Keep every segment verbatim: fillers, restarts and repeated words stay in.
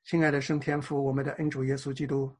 亲爱的圣天父，我们的恩主耶稣基督，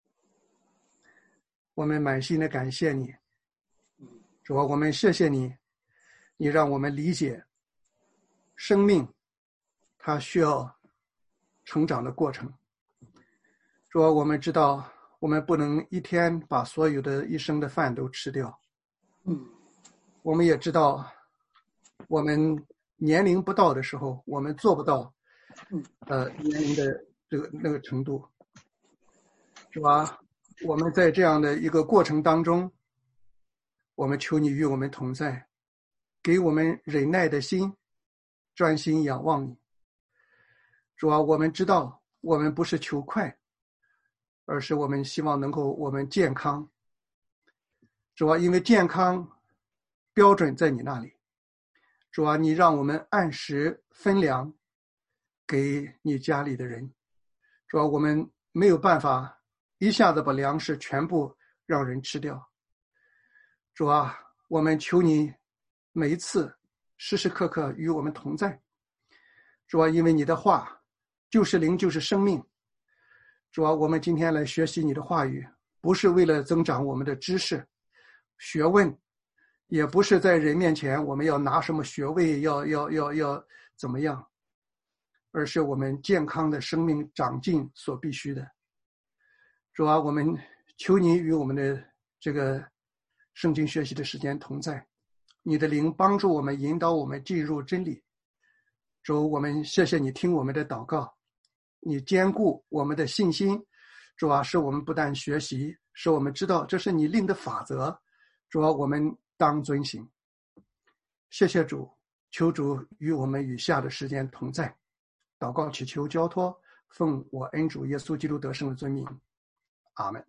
我们满心的感谢你，主啊，我们谢谢你，你让我们理解生命它需要成长的过程。主啊，我们知道我们不能一天把所有的一生的饭都吃掉， 嗯， 我们也知道我们年龄不到的时候，我们做不到呃年龄的这个那个程度，是吧？我们在这样的一个过程当中，我们求你与我们同在，给我们忍耐的心，专心仰望你。主啊，我们知道我们不是求快，而是我们希望能够我们健康。主啊，因为健康标准在你那里。主啊，你让我们按时分粮给你家里的人。主啊，我们没有办法一下子把粮食全部让人吃掉。主啊，我们求你每一次时时刻刻与我们同在。主啊，因为你的话就是灵，就是生命。主啊，我们今天来学习你的话语，不是为了增长我们的知识学问，也不是在人面前我们要拿什么学位，要要要要怎么样，而是我们健康的生命长进所必须的。主啊，我们求你与我们的这个圣经学习的时间同在，你的灵帮助我们，引导我们进入真理。主，我们谢谢你听我们的祷告，你坚固我们的信心。主啊，使我们不但学习，使我们知道这是你令的法则。主啊，我们当遵行。谢谢主，求主与我们余下的时间同在。祷告祈求交托，奉我恩主耶稣基督得胜的尊名，阿们。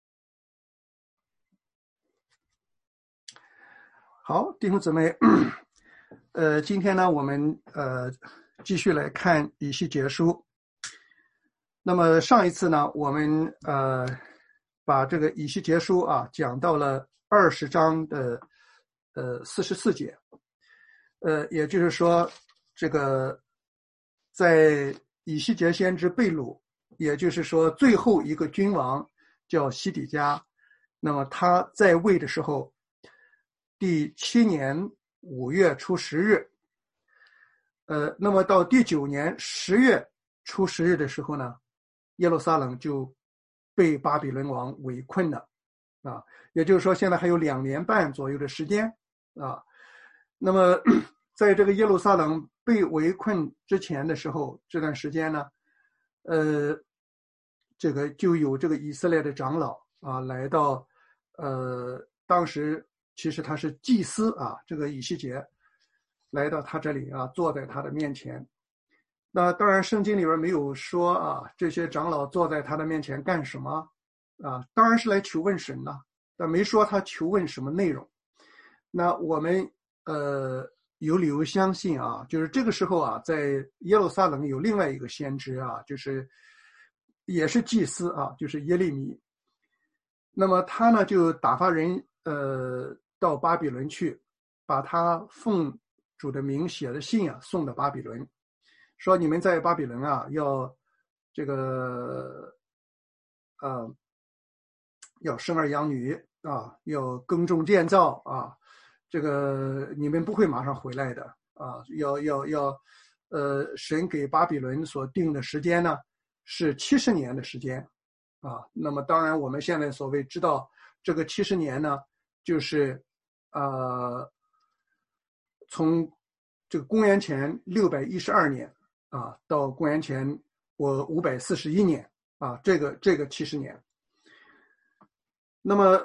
好，弟兄姊妹，呃，今天呢，我们呃继续来看以西结书。那么上一次呢，我们呃把这个以西结书啊讲到了二十章的呃四十四节，呃，也就是说，这个在以西结先知被掳，也就是说最后一个君王叫西底家，那么他在位的时候，第七年五月初十日，呃，那么到第九年十月初十日的时候呢，耶路撒冷就被巴比伦王围困了啊，也就是说现在还有两年半左右的时间啊。那么在这个耶路撒冷被围困之前的时候，这段时间呢，呃，这个就有这个以色列的长老啊来到，呃，当时其实他是祭司啊，这个以西结来到他这里啊，坐在他的面前。那当然圣经里边没有说啊，这些长老坐在他的面前干什么啊，当然是来求问神了，但没说他求问什么内容。那我们呃有理由相信啊，就是这个时候啊，在耶路撒冷有另外一个先知啊，就是也是祭司啊，就是耶利米。那么他呢就打发人呃到巴比伦去，把他奉主的名写的信啊送到巴比伦，说你们在巴比伦啊要这个呃要生儿养女啊，要耕种建造啊，这个你们不会马上回来的啊，要要要呃神给巴比伦所定的时间呢是七十年的时间啊。那么当然我们现在所谓知道这个七十年呢，就是呃从这个公元前六百一十二年啊到公元前我五百四十一年啊，这个这个七十年。那么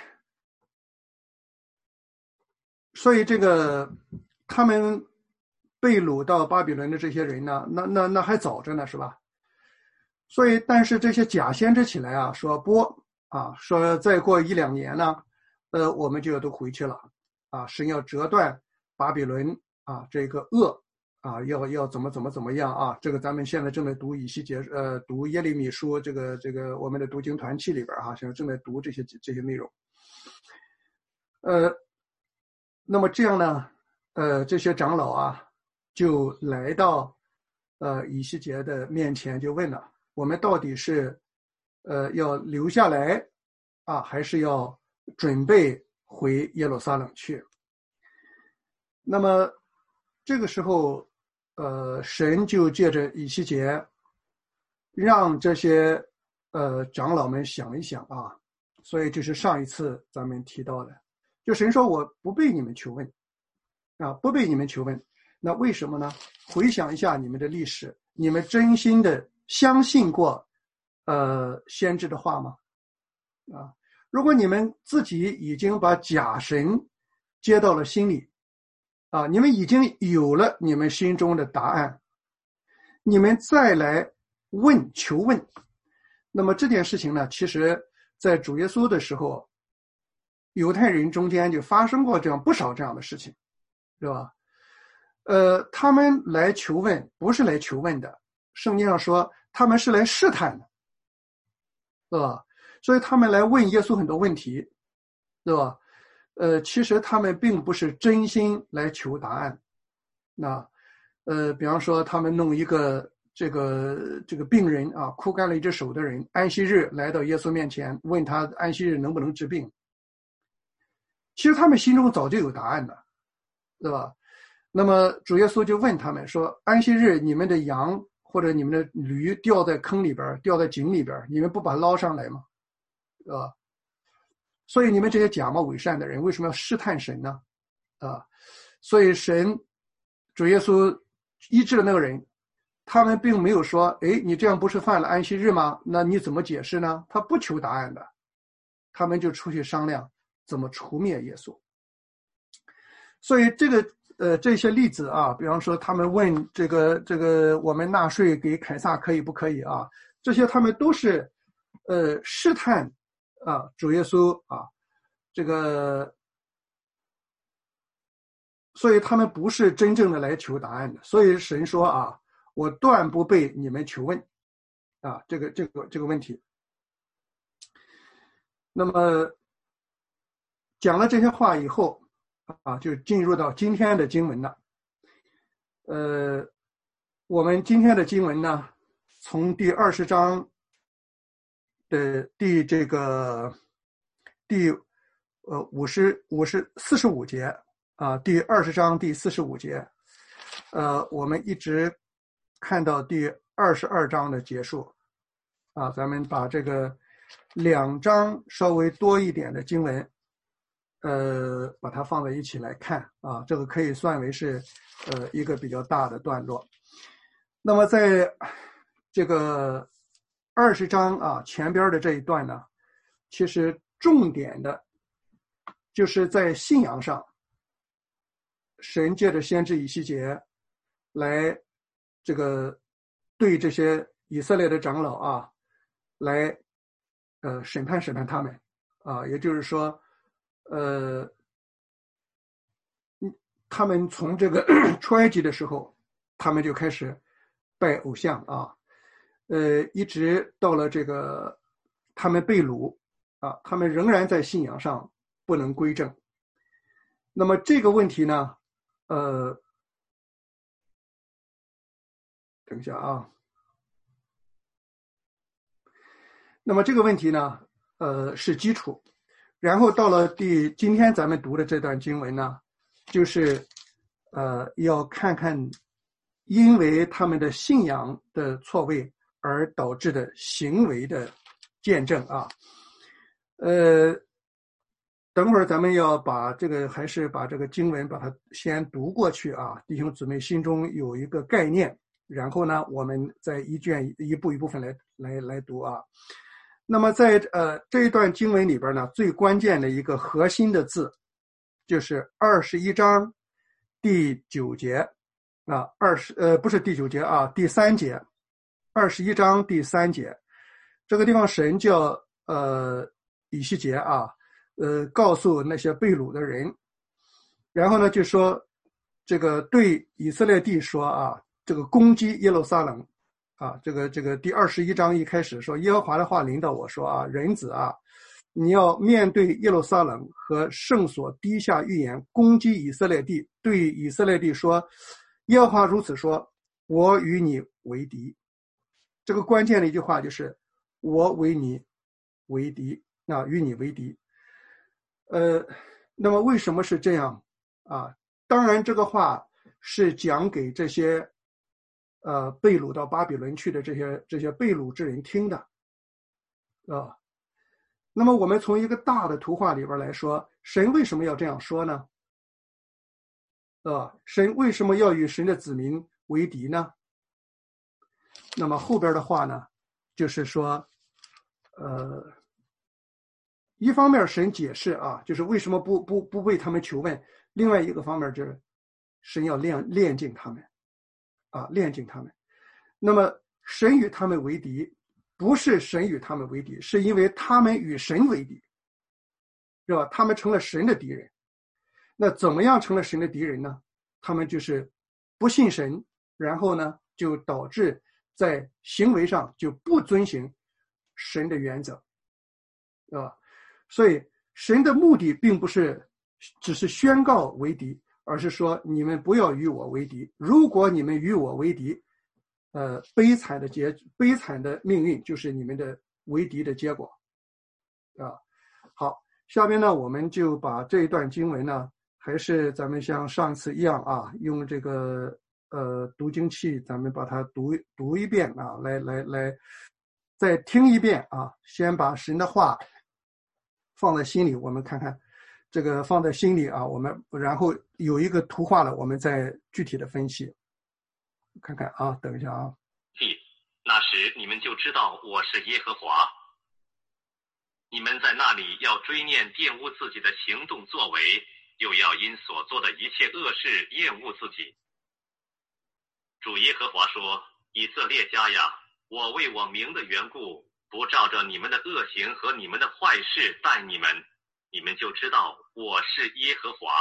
所以这个他们被掳到巴比伦的这些人呢，那那那还早着呢，是吧？所以但是这些假先知起来啊，说不啊，说再过一两年呢，呃，我们就要都回去了啊，神要折断巴比伦啊这个恶啊，要要怎么怎么怎么样啊？这个咱们现在正在读以西结呃读耶利米书，这个这个我们的读经团契里边哈、啊，现在正在读这些这些内容。呃，那么这样呢，呃，这些长老啊，就来到呃以西结的面前，就问了我们到底是呃要留下来啊，还是要准备回耶路撒冷去？那么这个时候，呃，神就借着以西结，让这些呃长老们想一想啊，所以就是上一次咱们提到的，就神说我不被你们求问啊，不被你们求问，那为什么呢？回想一下你们的历史，你们真心的相信过呃先知的话吗？啊，如果你们自己已经把假神接到了心里啊，你们已经有了你们心中的答案，你们再来问求问，那么这件事情呢，其实在主耶稣的时候，犹太人中间就发生过这样不少这样的事情，是吧？呃，他们来求问不是来求问的，圣经上说他们是来试探的，是吧？所以他们来问耶稣很多问题，对吧？呃，其实他们并不是真心来求答案。那，呃，比方说他们弄一个这个这个病人啊，枯干了一只手的人，安息日来到耶稣面前，问他安息日能不能治病。其实他们心中早就有答案了，对吧？那么主耶稣就问他们说：安息日你们的羊或者你们的驴掉在坑里边，掉在井里边，你们不把它捞上来吗？对吧？所以你们这些假冒伪善的人为什么要试探神呢？啊，所以神主耶稣医治了那个人，他们并没有说，哎，你这样不是犯了安息日吗？那你怎么解释呢？他不求答案的，他们就出去商量怎么除灭耶稣。所以这个呃这些例子啊，比方说他们问这个这个我们纳税给凯撒可以不可以啊？这些他们都是呃试探啊主耶稣啊，这个，所以他们不是真正的来求答案的。所以神说啊，我断不被你们求问啊，这个这个这个问题。那么讲了这些话以后啊，就进入到今天的经文了。呃，我们今天的经文呢，从第二十章的第这个第呃五十五十四十五节啊，第二十章第四十五节，呃，我们一直看到第二十二章的结束啊，咱们把这个两章稍微多一点的经文，呃，把它放在一起来看啊，这个可以算为是呃一个比较大的段落。那么在这个二十章啊前边的这一段呢，其实重点的就是在信仰上，神借着先知以西结来这个对这些以色列的长老啊，来呃审判审判他们啊，也就是说，呃，他们从这个出埃及的时候，他们就开始拜偶像啊，呃，一直到了这个他们被掳啊，他们仍然在信仰上不能归正。那么这个问题呢，呃，等一下啊。那么这个问题呢，呃，是基础。然后到了第今天咱们读的这段经文呢，就是呃要看看因为他们的信仰的错位而导致的行为的见证啊。呃，等会儿咱们要把这个还是把这个经文把它先读过去啊，弟兄姊妹心中有一个概念，然后呢，我们再一卷一步一部分来来来读啊。那么在呃这一段经文里边呢，最关键的一个核心的字，就是二十一章第九节啊，二十呃不是第九节啊，第三节，二十一章第三节，这个地方神叫呃以西结啊，呃告诉那些被掳的人，然后呢就说这个对以色列地说啊，这个攻击耶路撒冷。啊，这个这个第二十一章一开始说，耶和华的话临到我说啊，人子啊，你要面对耶路撒冷和圣所低下预言，攻击以色列地，对以色列地说，耶和华如此说，我与你为敌这个关键的一句话就是我为你为敌，啊，与你为敌。呃，那么为什么是这样啊？当然这个话是讲给这些呃被掳到巴比伦去的这些这些被掳之人听的啊。那么我们从一个大的图画里边来说，神为什么要这样说呢？啊，神为什么要与神的子民为敌呢？那么后边的话呢，就是说，呃，一方面神解释啊，就是为什么不不不为他们求问；另外一个方面就是神要练练尽他们，啊，练尽他们。那么神与他们为敌，不是神与他们为敌，是因为他们与神为敌，是吧？他们成了神的敌人。那怎么样成了神的敌人呢？他们就是不信神，然后呢，就导致在行为上就不遵行神的原则，啊，所以神的目的并不是只是宣告为敌，而是说你们不要与我为敌。如果你们与我为敌，呃，悲惨的结悲惨的命运就是你们的为敌的结果，啊。好，下边呢，我们就把这一段经文呢，还是咱们像上次一样啊，用这个呃读经器，咱们把它读读一遍啊，来来来，再听一遍啊，先把神的话放在心里，我们看看这个放在心里啊，我们然后有一个图画了，我们再具体的分析，看看啊，等一下啊。 那时你们就知道我是耶和华。你们在那里要追念玷污自己的行动作为，又要因所做的一切恶事厌恶自己。主耶和华说：以色列家呀，我为我名的缘故，不照着你们的恶行和你们的坏事待你们，你们就知道我是耶和华。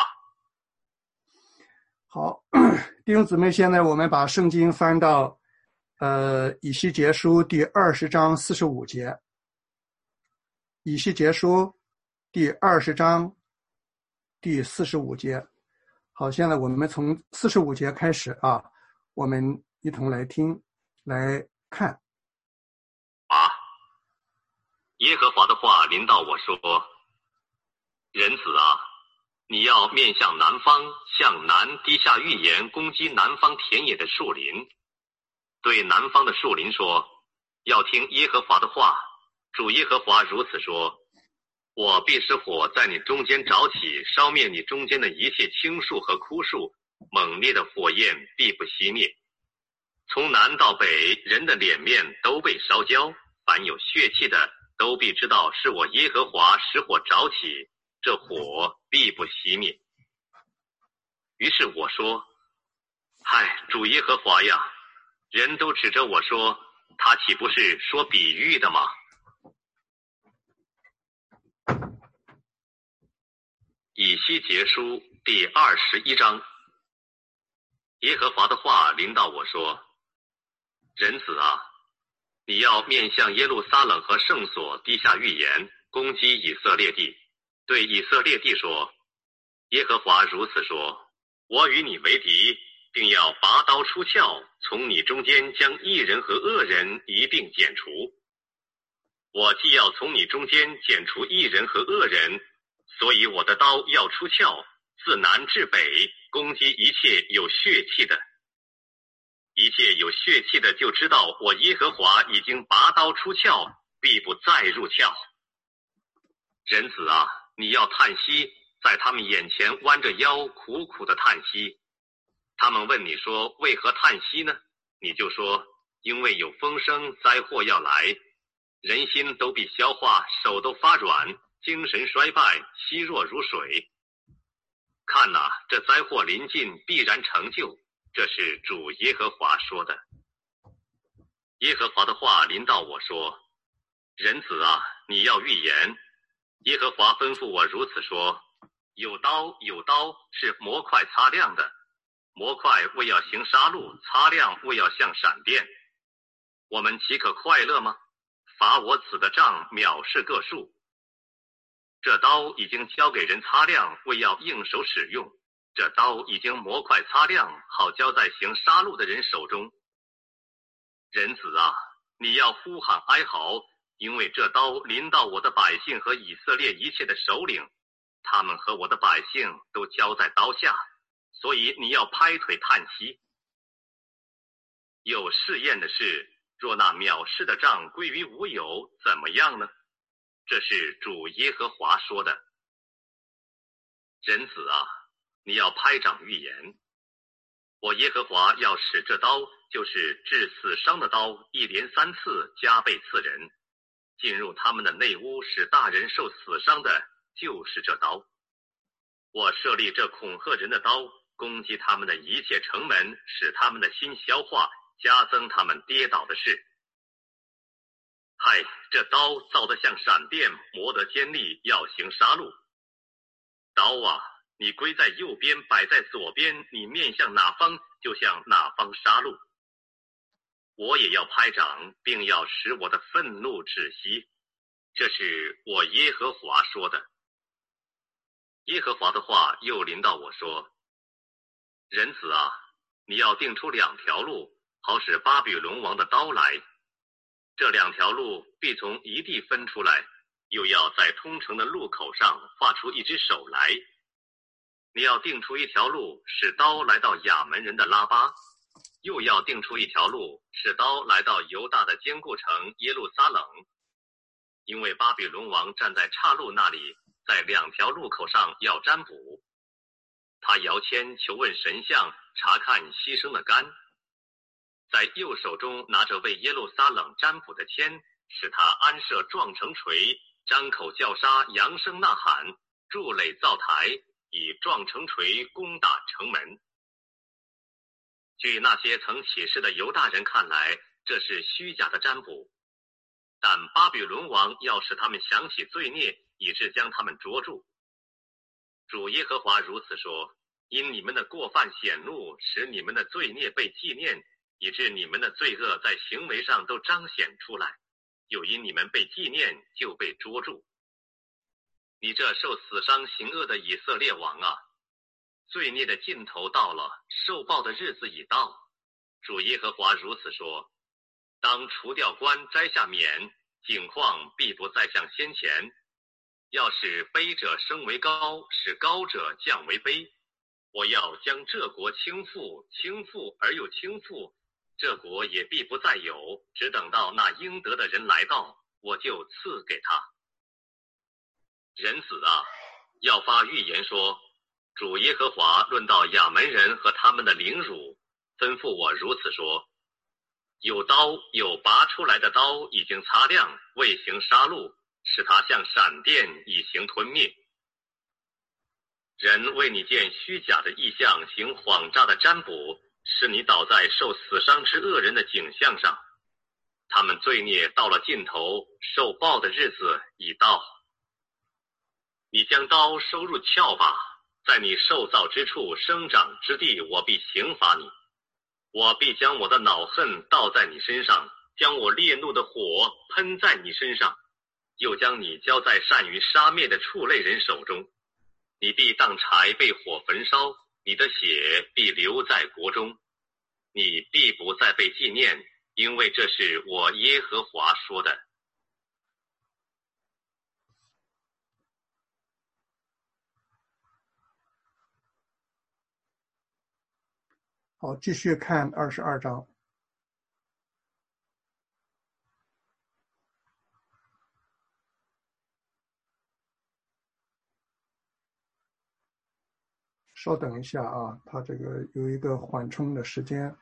好，弟兄姊妹，现在我们把圣经翻到呃以西结书第二十章四十五节。以西结书第二十章第四十五节。好，现在我们从四十五节开始啊，我们一同来听来看。 啊，耶和华的话临到我说：人子啊，你要面向南方，向南低下预言，攻击南方田野的树林。对南方的树林说：要听耶和华的话。主耶和华如此说：我必使火在你中间着起，烧灭你中间的一切青树和枯树，猛烈的火焰必不熄灭。从南到北，人的脸面都被烧焦，凡有血气的都必知道是我耶和华使火着起，这火必不熄灭。于是我说：嗨，主耶和华呀，人都指着我说，他岂不是说比喻的吗？以西结书第二十一章。耶和华的话临到我说：人子啊，你要面向耶路撒冷和圣所低下预言，攻击以色列地。对以色列地说：耶和华如此说：我与你为敌，并要拔刀出鞘，从你中间将义人和恶人一并剪除。我既要从你中间剪除义人和恶人，所以我的刀要出鞘，自南至北，攻击一切有血气的。一切有血气的就知道我耶和华已经拔刀出鞘，必不再入鞘。人子啊，你要叹息，在他们眼前弯着腰苦苦的叹息。他们问你说：为何叹息呢？你就说：因为有风声，灾祸要来，人心都必消化，手都发软，精神衰败，稀弱如水。看哪，这灾祸临近，必然成就，这是主耶和华说的。耶和华的话临到我说：人子啊，你要预言。耶和华吩咐我如此说：有刀，有刀，是模块擦亮的，模块为要行杀戮，擦亮为要像闪电。我们岂可快乐吗？罚我子的杖，藐视个数。这刀已经交给人擦亮，为要应手使用。这刀已经模块擦亮，好交在行杀戮的人手中。人子啊， 你要呼喊哀嚎，因为这刀临到我的百姓和以色列一切的首领，他们和我的百姓都交在刀下，所以你要拍腿叹息。有试验的是，若那藐视的杖归于无有，怎么样呢？这是主耶和华说的。人子啊，你要拍掌预言，我耶和华要使这刀，就是致死伤的刀，一连三次加倍刺人，进入他们的内屋，使大人受死伤的，就是这刀。我设立这恐吓人的刀，攻击他们的一切城门，使他们的心消化，加增他们跌倒的事。嗨，这刀造得像闪电，磨得尖利，要行杀戮。刀啊，你归在右边，摆在左边，你面向哪方，就向哪方杀戮。我也要拍掌，并要使我的愤怒止息。这是我耶和华说的。耶和华的话又临到我说：人子啊，你要定出两条路，好使巴比伦王的刀来。这两条路必从一地分出来，又要在通城的路口上画出一只手来。你要定出一条路，使刀来到亚门人的拉巴，又要定出一条路，使刀来到犹大的坚固城耶路撒冷。因为巴比伦王站在岔路那里，在两条路口上要占卜。他摇签求问神像，查看牺牲的杆，在右手中拿着为耶路撒冷占卜的签，使他安设撞城锤，张口叫杀，扬声呐喊，筑垒造台，以撞城锤攻打城门。据那些曾起誓的犹大人看来，这是虚假的占卜，但巴比伦王要使他们想起罪孽，以致将他们捉住。主耶和华如此说：因你们的过犯显露，使你们的罪孽被纪念，以致你们的罪恶在行为上都彰显出来，又因你们被纪念，就被捉住。你这受死伤行恶的以色列王啊，罪孽的尽头到了，受报的日子已到。主耶和华如此说：当除掉冠，摘下冕，景况必不再像先前。要使卑者升为高，使高者降为卑。我要将这国倾覆，倾覆而又倾覆，这国也必不再有，只等到那应得的人来到，我就赐给他。人子啊，要发预言说：主耶和华论到亚门人和他们的凌辱，吩咐我如此说：有刀，有拔出来的刀，已经擦亮，未行杀戮，使它像闪电，以行吞灭。人为你见虚假的异象，行谎诈的占卜，使你倒在受死伤之恶人的景象上。他们罪孽到了尽头，受报的日子已到。你将刀收入鞘吧，在你受造之处生长之地，我必刑罚你。我必将我的恼恨倒在你身上，将我烈怒的火喷在你身上，又将你交在善于杀灭的畜类人手中。你必当柴被火焚烧，你的血必流在国中，你必不再被纪念，因为这是我耶和华说的。 好，继续看二十二章。稍等一下啊，它这个有一个缓冲的时间。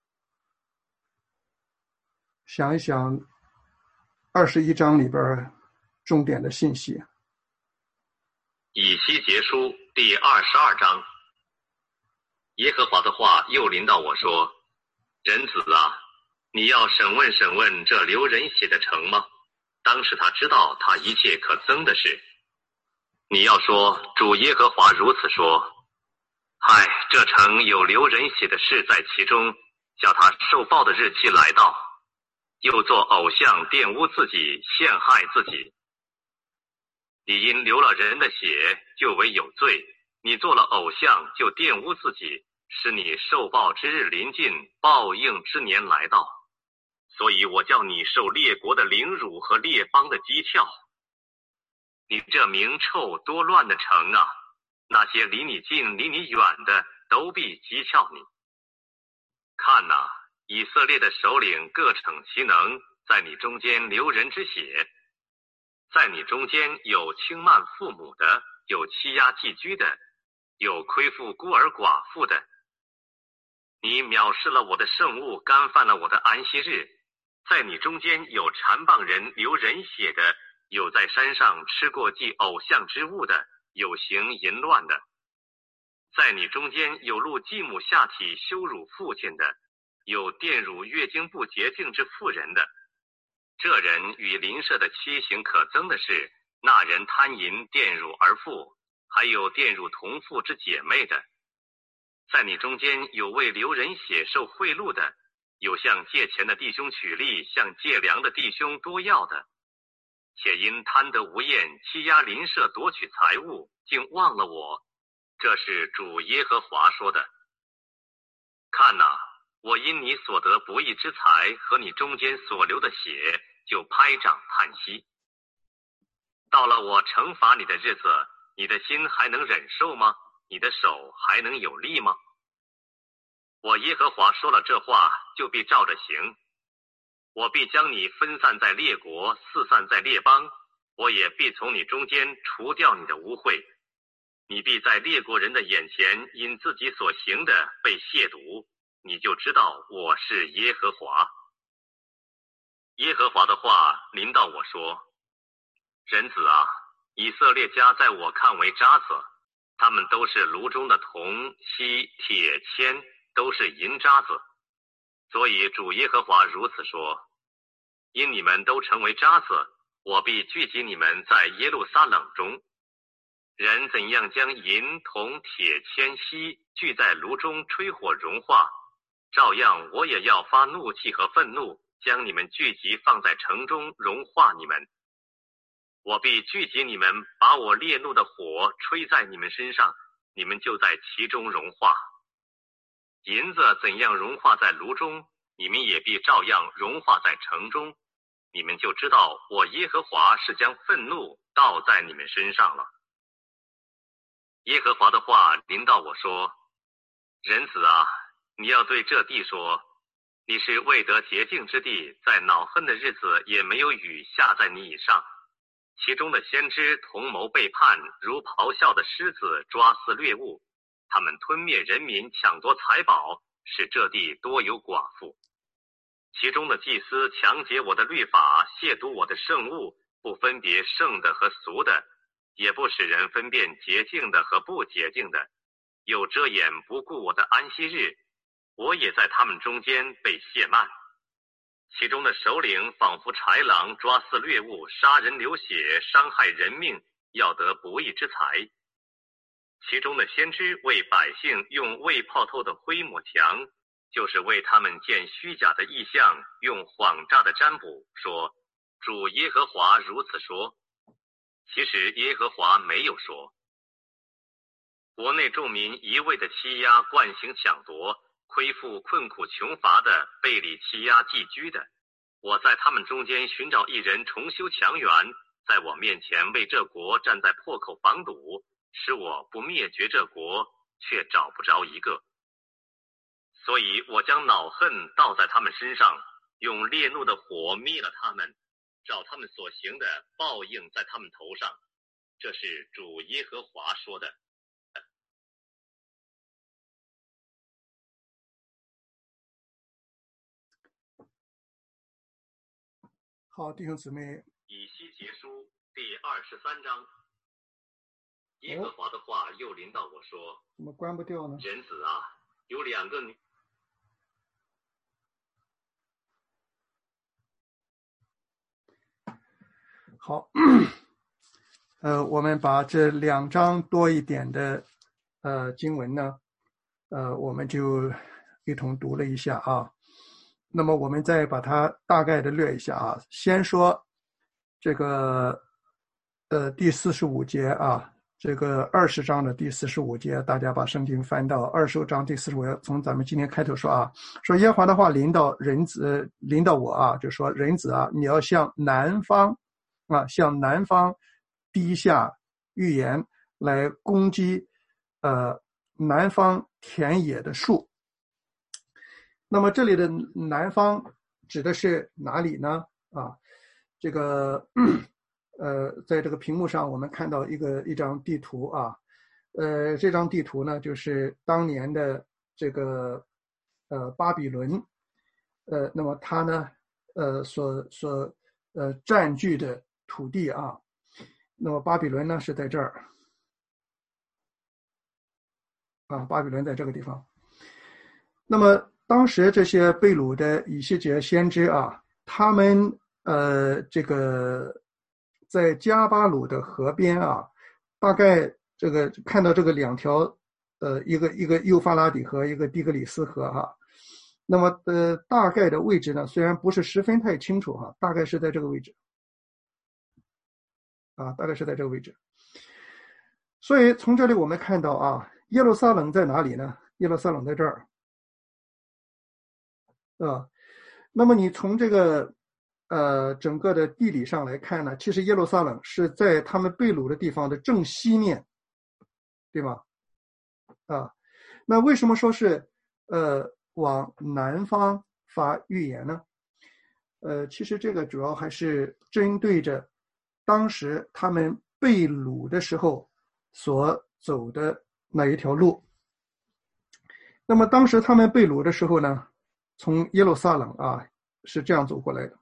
想一想，二十一章里边重点的信息。 以西结书第二十二章。耶和华的话又临到我说：人子啊，你要审问审问这流人血的城吗？当使他知道他一切可憎的事。你要说：主耶和华如此说：嗨，这城有流人血的事在其中，叫他受报的日期来到，又做偶像玷污自己，陷害自己。你因流了人的血，就为有罪；你做了偶像，就玷污自己，使你受报之日临近，报应之年来到。 所以我叫你受列国的凌辱和列邦的讥诮。你这名臭多乱的城啊，那些离你近离你远的都必讥诮你。看哪、啊，以色列的首领各逞其能，在你中间流人之血，在你中间有轻慢父母的，有欺压寄居的，有亏负孤儿寡妇的。你藐视了我的圣物，干犯了我的安息日。在你中间有缠棒人流人血的，有在山上吃过祭偶像之物的，有行淫乱的。在你中间有录继母下体羞辱父亲的，有玷辱月经不洁净之妇人的。这人与邻舍的妻行可憎的事，那人贪淫玷辱儿妇，还有玷辱同父之姐妹的。在你中间有为流人血受贿赂的，有向借钱的弟兄取利，向借粮的弟兄多要的，且因贪得无厌，欺压邻舍，夺取财物，竟忘了我。这是主耶和华说的。看哪、啊，我因你所得不义之财和你中间所流的血，就拍掌叹息。到了我惩罚你的日子，你的心还能忍受吗？你的手还能有力吗？我耶和华说了这话，就必照着行。我必将你分散在列国，四散在列邦，我也必从你中间除掉你的污秽。你必在列国人的眼前因自己所行的被亵渎，你就知道我是耶和华。耶和华的话临到我说：人子啊，以色列家在我看为渣子，他们都是炉中的铜、锡、铁、铅，都是银渣子。所以主耶和华如此说：因你们都成为渣子，我必聚集你们在耶路撒冷中。人怎样将银、铜、铁、铅、锡聚在炉中吹火融化，照样我也要发怒气和愤怒，将你们聚集放在城中，融化你们。我必聚集你们，把我烈怒的火吹在你们身上，你们就在其中融化。银子怎样融化在炉中，你们也必照样融化在城中，你们就知道我耶和华是将愤怒倒在你们身上了。耶和华的话临到我说：人子啊，你要对这地说，你是未得洁净之地，在恼恨的日子也没有雨下在你以上。其中的先知同谋背叛，如咆哮的狮子抓撕掠物，他们吞灭人民，抢夺财宝，使这地多有寡妇。其中的祭司强解我的律法，亵渎我的圣物，不分别圣的和俗的，也不使人分辨洁净的和不洁净的，又遮掩不顾我的安息日，我也在他们中间被亵慢。其中的首领仿佛豺狼，抓撕掠物，杀人流血，伤害人命，要得不义之财。其中的先知为百姓用未泡透的灰抹墙，就是为他们见虚假的异象，用谎诈的占卜，说主耶和华如此说。其实耶和华没有说。国内众民一味的欺压，惯行抢夺，亏负困苦穷乏的，背离欺压寄居的，我在他们中间寻找一人重修墙垣，在我面前为这国站在破口防堵，使我不灭绝这国，却找不着一个。所以我将恼恨倒在他们身上，用烈怒的火灭了他们，照他们所行的报应在他们头上。这是主耶和华说的。 好，弟兄姊妹， 以西结书第二十三章，耶和华的话又临到我说： 怎么关不掉呢？ 人子啊，有两个女好，呃，我们把这两章多一点的呃经文呢，呃，我们就一同读了一下啊。那么我们再把它大概的略一下啊。先说这个呃第四十五节啊， 这个二十章的第四十五节，大家把圣经翻到二十章第四十五节，从咱们今天开头说啊，说耶和华的话临到人子，临到我啊，就说人子啊，你要向南方啊，向南方低下预言来攻击呃南方田野的树。那么这里的南方指的是哪里呢？啊，这个呃，在这个屏幕上我们看到一个一张地图啊，呃，这张地图呢就是当年的这个呃巴比伦，呃，那么它呢呃所所呃占据的土地啊，那么巴比伦呢是在这儿啊，巴比伦在这个地方。那么当时这些被掳的以西结先知啊，他们呃这个在加巴鲁的河边啊，大概这个看到这个两条呃一个一个幼发拉底河，一个底格里斯河哈、啊。那么呃大概的位置呢，虽然不是十分太清楚哈、啊，大概是在这个位置啊，大概是在这个位置。所以从这里我们看到啊，耶路撒冷在哪里呢？耶路撒冷在这儿。啊，那么你从这个呃整个的地理上来看呢，其实耶路撒冷是在他们被掳的地方的正西面，对吗？啊，那为什么说是呃往南方发预言呢？呃，其实这个主要还是针对着当时他们被掳的时候所走的那一条路。那么当时他们被掳的时候呢，从耶路撒冷啊是这样走过来的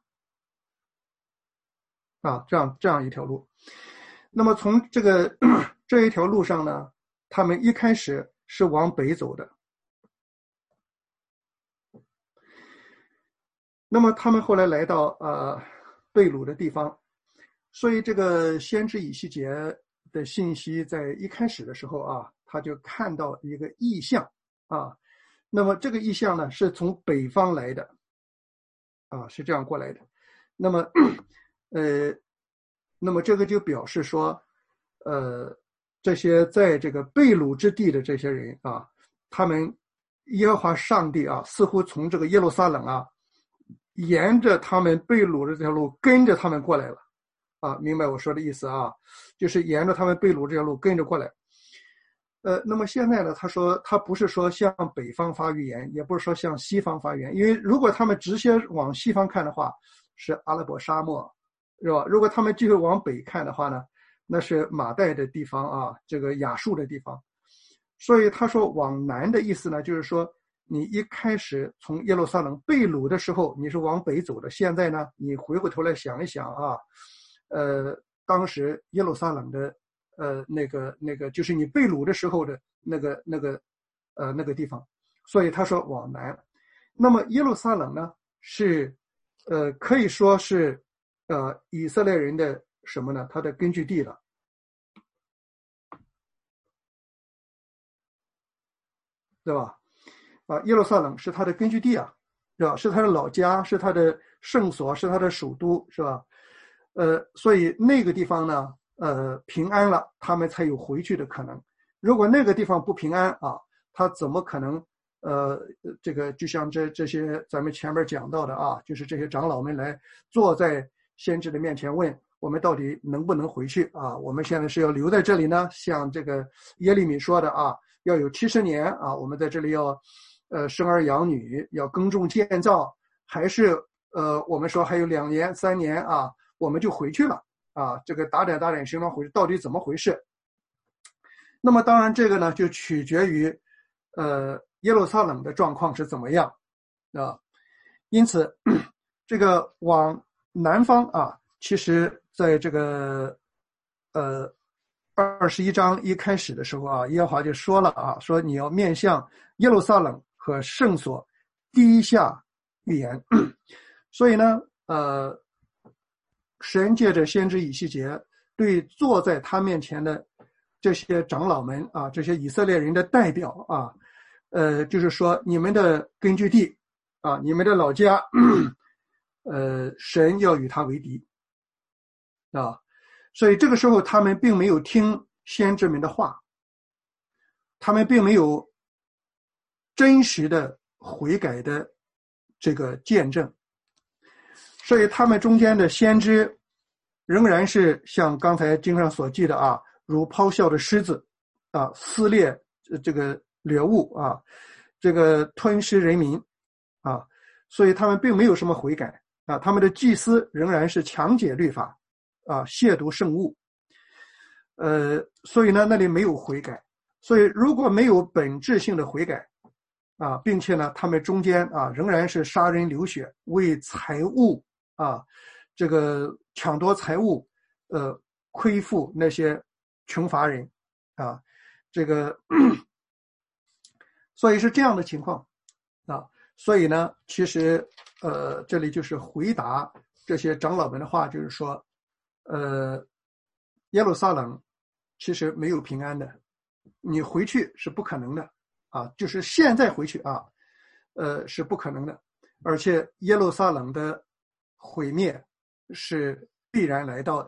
啊，这样这样一条路。那么从这个这一条路上呢，他们一开始是往北走的。那么他们后来来到呃被掳的地方，所以这个先知以西结的信息在一开始的时候啊，他就看到一个异象啊。那么这个异象呢，是从北方来的，啊，是这样过来的。那么，呃，那么这个就表示说，呃，这些在这个被掳之地的这些人啊，他们耶和华上帝啊，似乎从这个耶路撒冷啊，沿着他们被掳的这条路跟着他们过来了，啊，明白我说的意思啊？就是沿着他们被掳这条路跟着过来。呃，那么现在呢，他说他不是说向北方发预言，也不是说向西方发预言，因为如果他们直接往西方看的话，是阿拉伯沙漠，是吧？如果他们继续往北看的话呢，那是马代的地方啊，这个亚述的地方。所以他说往南的意思呢，就是说你一开始从耶路撒冷被掳的时候，你是往北走的，现在呢，你回过头来想一想啊，呃，当时耶路撒冷的。呃，那个那个就是你被掳的时候的那个那个呃那个地方，所以他说往南。那么耶路撒冷呢，是呃可以说是呃以色列人的什么呢？他的根据地了，对吧？啊，耶路撒冷是他的根据地啊，是吧？是他的老家，是他的圣所，是他的首都，是吧？呃，所以那个地方呢。呃，平安了，他们才有回去的可能。如果那个地方不平安啊，他怎么可能？呃，这个就像这这些咱们前面讲到的啊，就是这些长老们来坐在先知的面前问我们到底能不能回去啊？我们现在是要留在这里呢，像这个耶利米说的啊，要有七十年啊，我们在这里要呃生儿养女，要耕种建造，还是呃我们说还有两年三年啊，我们就回去了。啊，这个打点打点行装回去到底怎么回事？那么当然这个呢就取决于呃耶路撒冷的状况是怎么样啊。因此这个往南方啊，其实在这个呃二十一章一开始的时候啊，耶和华就说了啊，说你要面向耶路撒冷和圣所低下预言。所以呢呃神借着先知以西结对坐在他面前的这些长老们啊，这些以色列人的代表啊，呃，就是说你们的根据地啊，你们的老家，呃，神要与他为敌啊，所以这个时候他们并没有听先知们的话，他们并没有真实的悔改的这个见证，所以他们中间的先知仍然是像刚才经上所记的啊，如咆哮的狮子啊，撕裂这个掠物啊，这个吞噬人民啊，所以他们并没有什么悔改啊，他们的祭司仍然是强解律法啊，亵渎圣物，呃，所以呢，那里没有悔改。所以如果没有本质性的悔改啊，并且呢，他们中间啊仍然是杀人流血，为财物啊，这个抢夺财物，呃，亏负那些穷乏人啊，这个，所以是这样的情况啊。所以呢，其实呃，这里就是回答这些长老们的话，就是说，呃，耶路撒冷其实没有平安的，你回去是不可能的啊，就是现在回去啊，呃，是不可能的，而且耶路撒冷的毁灭是必然来到的。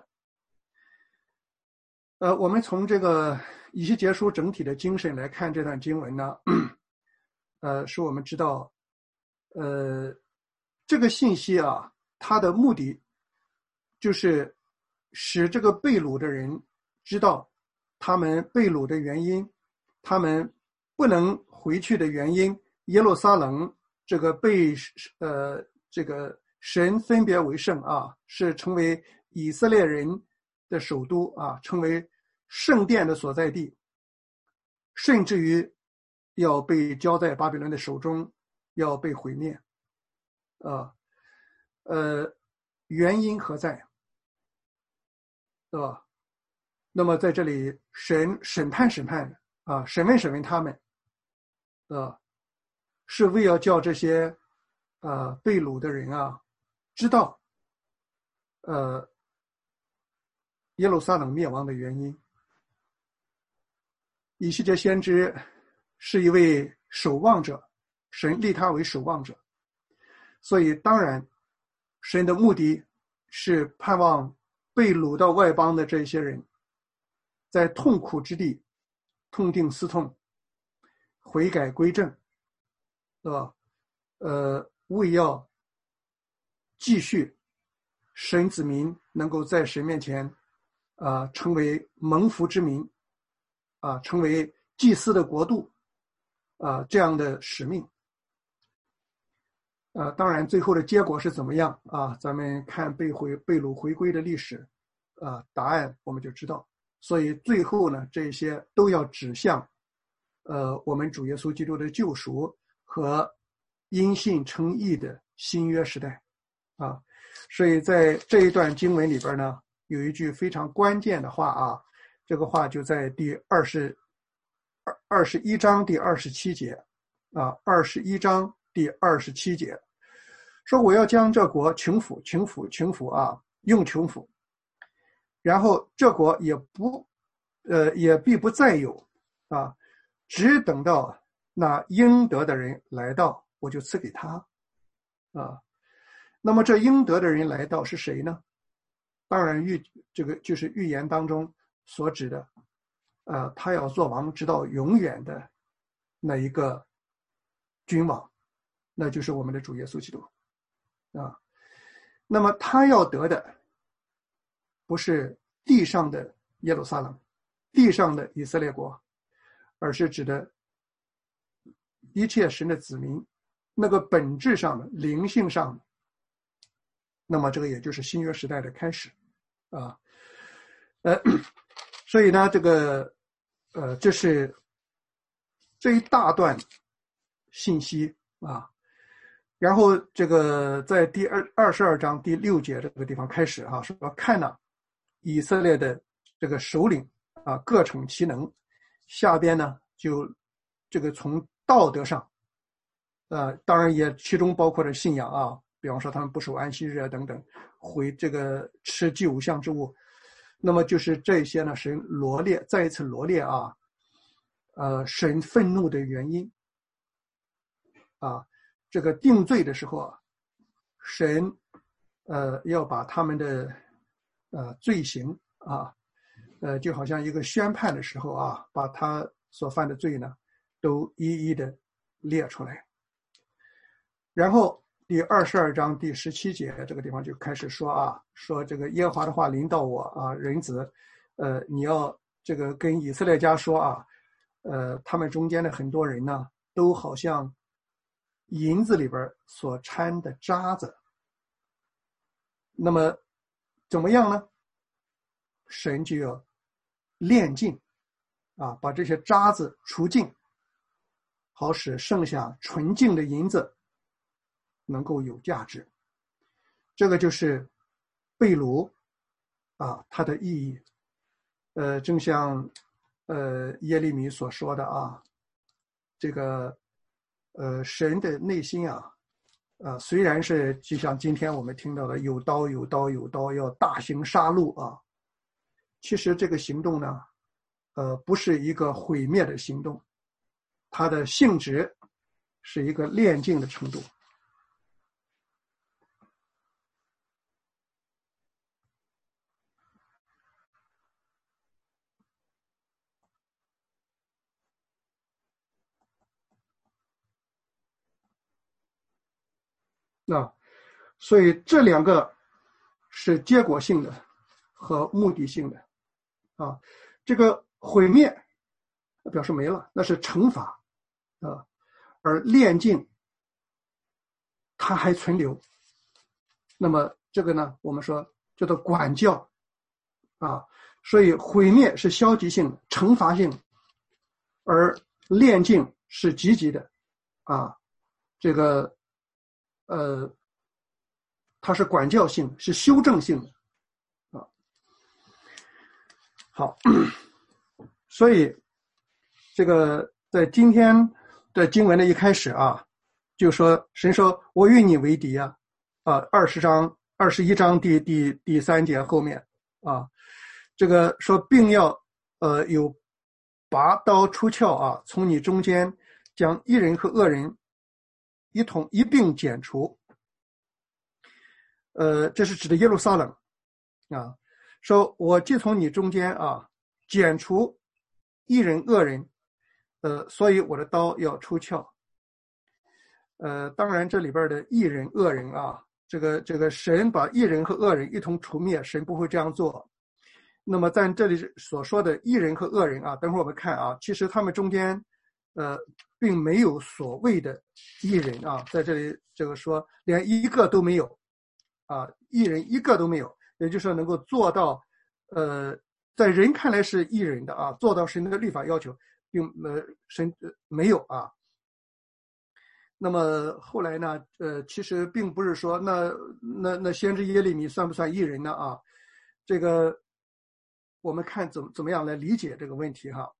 呃，我们从这个以西结书整体的精神来看这段经文呢，呃，使我们知道，呃，这个信息啊，它的目的就是使这个被掳的人知道他们被掳的原因，他们不能回去的原因，耶路撒冷这个被呃这个神分别为圣啊，是成为以色列人的首都啊，成为圣殿的所在地，甚至于要被交在巴比伦的手中，要被毁灭啊，呃，原因何在？对吧？那么在这里审审判审判啊，审问审问他们，啊，是为要叫这些呃被掳的人啊知道，呃耶路撒冷灭亡的原因。以西结先知是一位守望者，神立他为守望者，所以当然神的目的是盼望被掳到外邦的这些人在痛苦之地痛定思痛，悔改归正，对吧？呃，为要继续神子民能够在神面前啊、呃、成为蒙福之民啊、呃、成为祭司的国度啊、呃、这样的使命。呃，当然最后的结果是怎么样啊？咱们看被回被掳回归的历史啊、呃，答案我们就知道。所以最后呢，这些都要指向呃我们主耶稣基督的救赎和因信称义的新约时代啊。所以在这一段经文里边呢，有一句非常关键的话啊，这个话就在第二十二二十一章第二十七节啊，二十一章第二十七节。说我要将这国穷府穷府穷府啊，用穷府，然后这国也不呃也必不再有啊，只等到那应得的人来到，我就赐给他啊。那么这应得的人来到是谁呢？当然预这个就是预言当中所指的呃他要做王直到永远的那一个君王，那就是我们的主耶稣基督啊。那么他要得的不是地上的耶路撒冷，地上的以色列国，而是指的一切神的子民，那个本质上的灵性上的，那么这个也就是新约时代的开始啊。呃所以呢这个呃这是这一大段信息啊。然后这个在第二二十二章第六节这个地方开始啊，说看了以色列的这个首领啊各逞其能，下边呢就这个从道德上，呃当然也其中包括了信仰啊，比方说他们不守安息日啊等等，毁这个吃祭偶像之物，那么就是这些呢神罗列再一次罗列啊，呃神愤怒的原因啊。这个定罪的时候啊，神呃要把他们的呃罪行啊呃，就好像一个宣判的时候啊，把他所犯的罪呢，都一一的列出来。然后第二十二章第十七节这个地方就开始说啊，说这个耶和华的话临到我啊，人子，呃，你要这个跟以色列家说啊，呃，他们中间的很多人呢，都好像银子里边所掺的渣子。那么怎么样呢？神就要炼净啊，把这些渣子除尽，好使剩下纯净的银子能够有价值。这个就是被掳啊，它的意义。呃，正像呃耶利米所说的啊，这个呃神的内心啊，呃虽然是就像今天我们听到的有刀有刀有刀，要大行杀戮啊，其实这个行动呢，呃不是一个毁灭的行动，它的性质是一个炼净的程度。啊，所以这两个是结果性的和目的性的啊。这个毁灭表示没了，那是惩罚啊，而炼净它还存留。那么这个呢，我们说叫做管教啊。所以毁灭是消极性的、惩罚性的，而炼净是积极的啊。这个呃，它是管教性，是修正性的啊。好，所以这个在今天的经文的一开始啊，就说神说我与你为敌啊，啊，二十章二十一章第第第三节后面啊，这个说并要呃有拔刀出鞘啊，从你中间将义人和恶人一同一并剪除。呃，这是指的耶路撒冷啊，说我既从你中间啊剪除义人恶人，呃，所以我的刀要出鞘。呃，当然这里边的义人恶人啊，这个这个神把义人和恶人一同除灭，神不会这样做。那么在这里所说的义人和恶人啊，等会儿我们看啊，其实他们中间呃并没有所谓的义人啊，在这里这个说连一个都没有啊，义人一个都没有，也就是说能够做到呃在人看来是义人的啊，做到神的律法要求，并呃神呃没有啊。那么后来呢，呃，其实并不是说那那那先知耶利米算不算义人呢啊？这个我们看怎么怎么样来理解这个问题哈。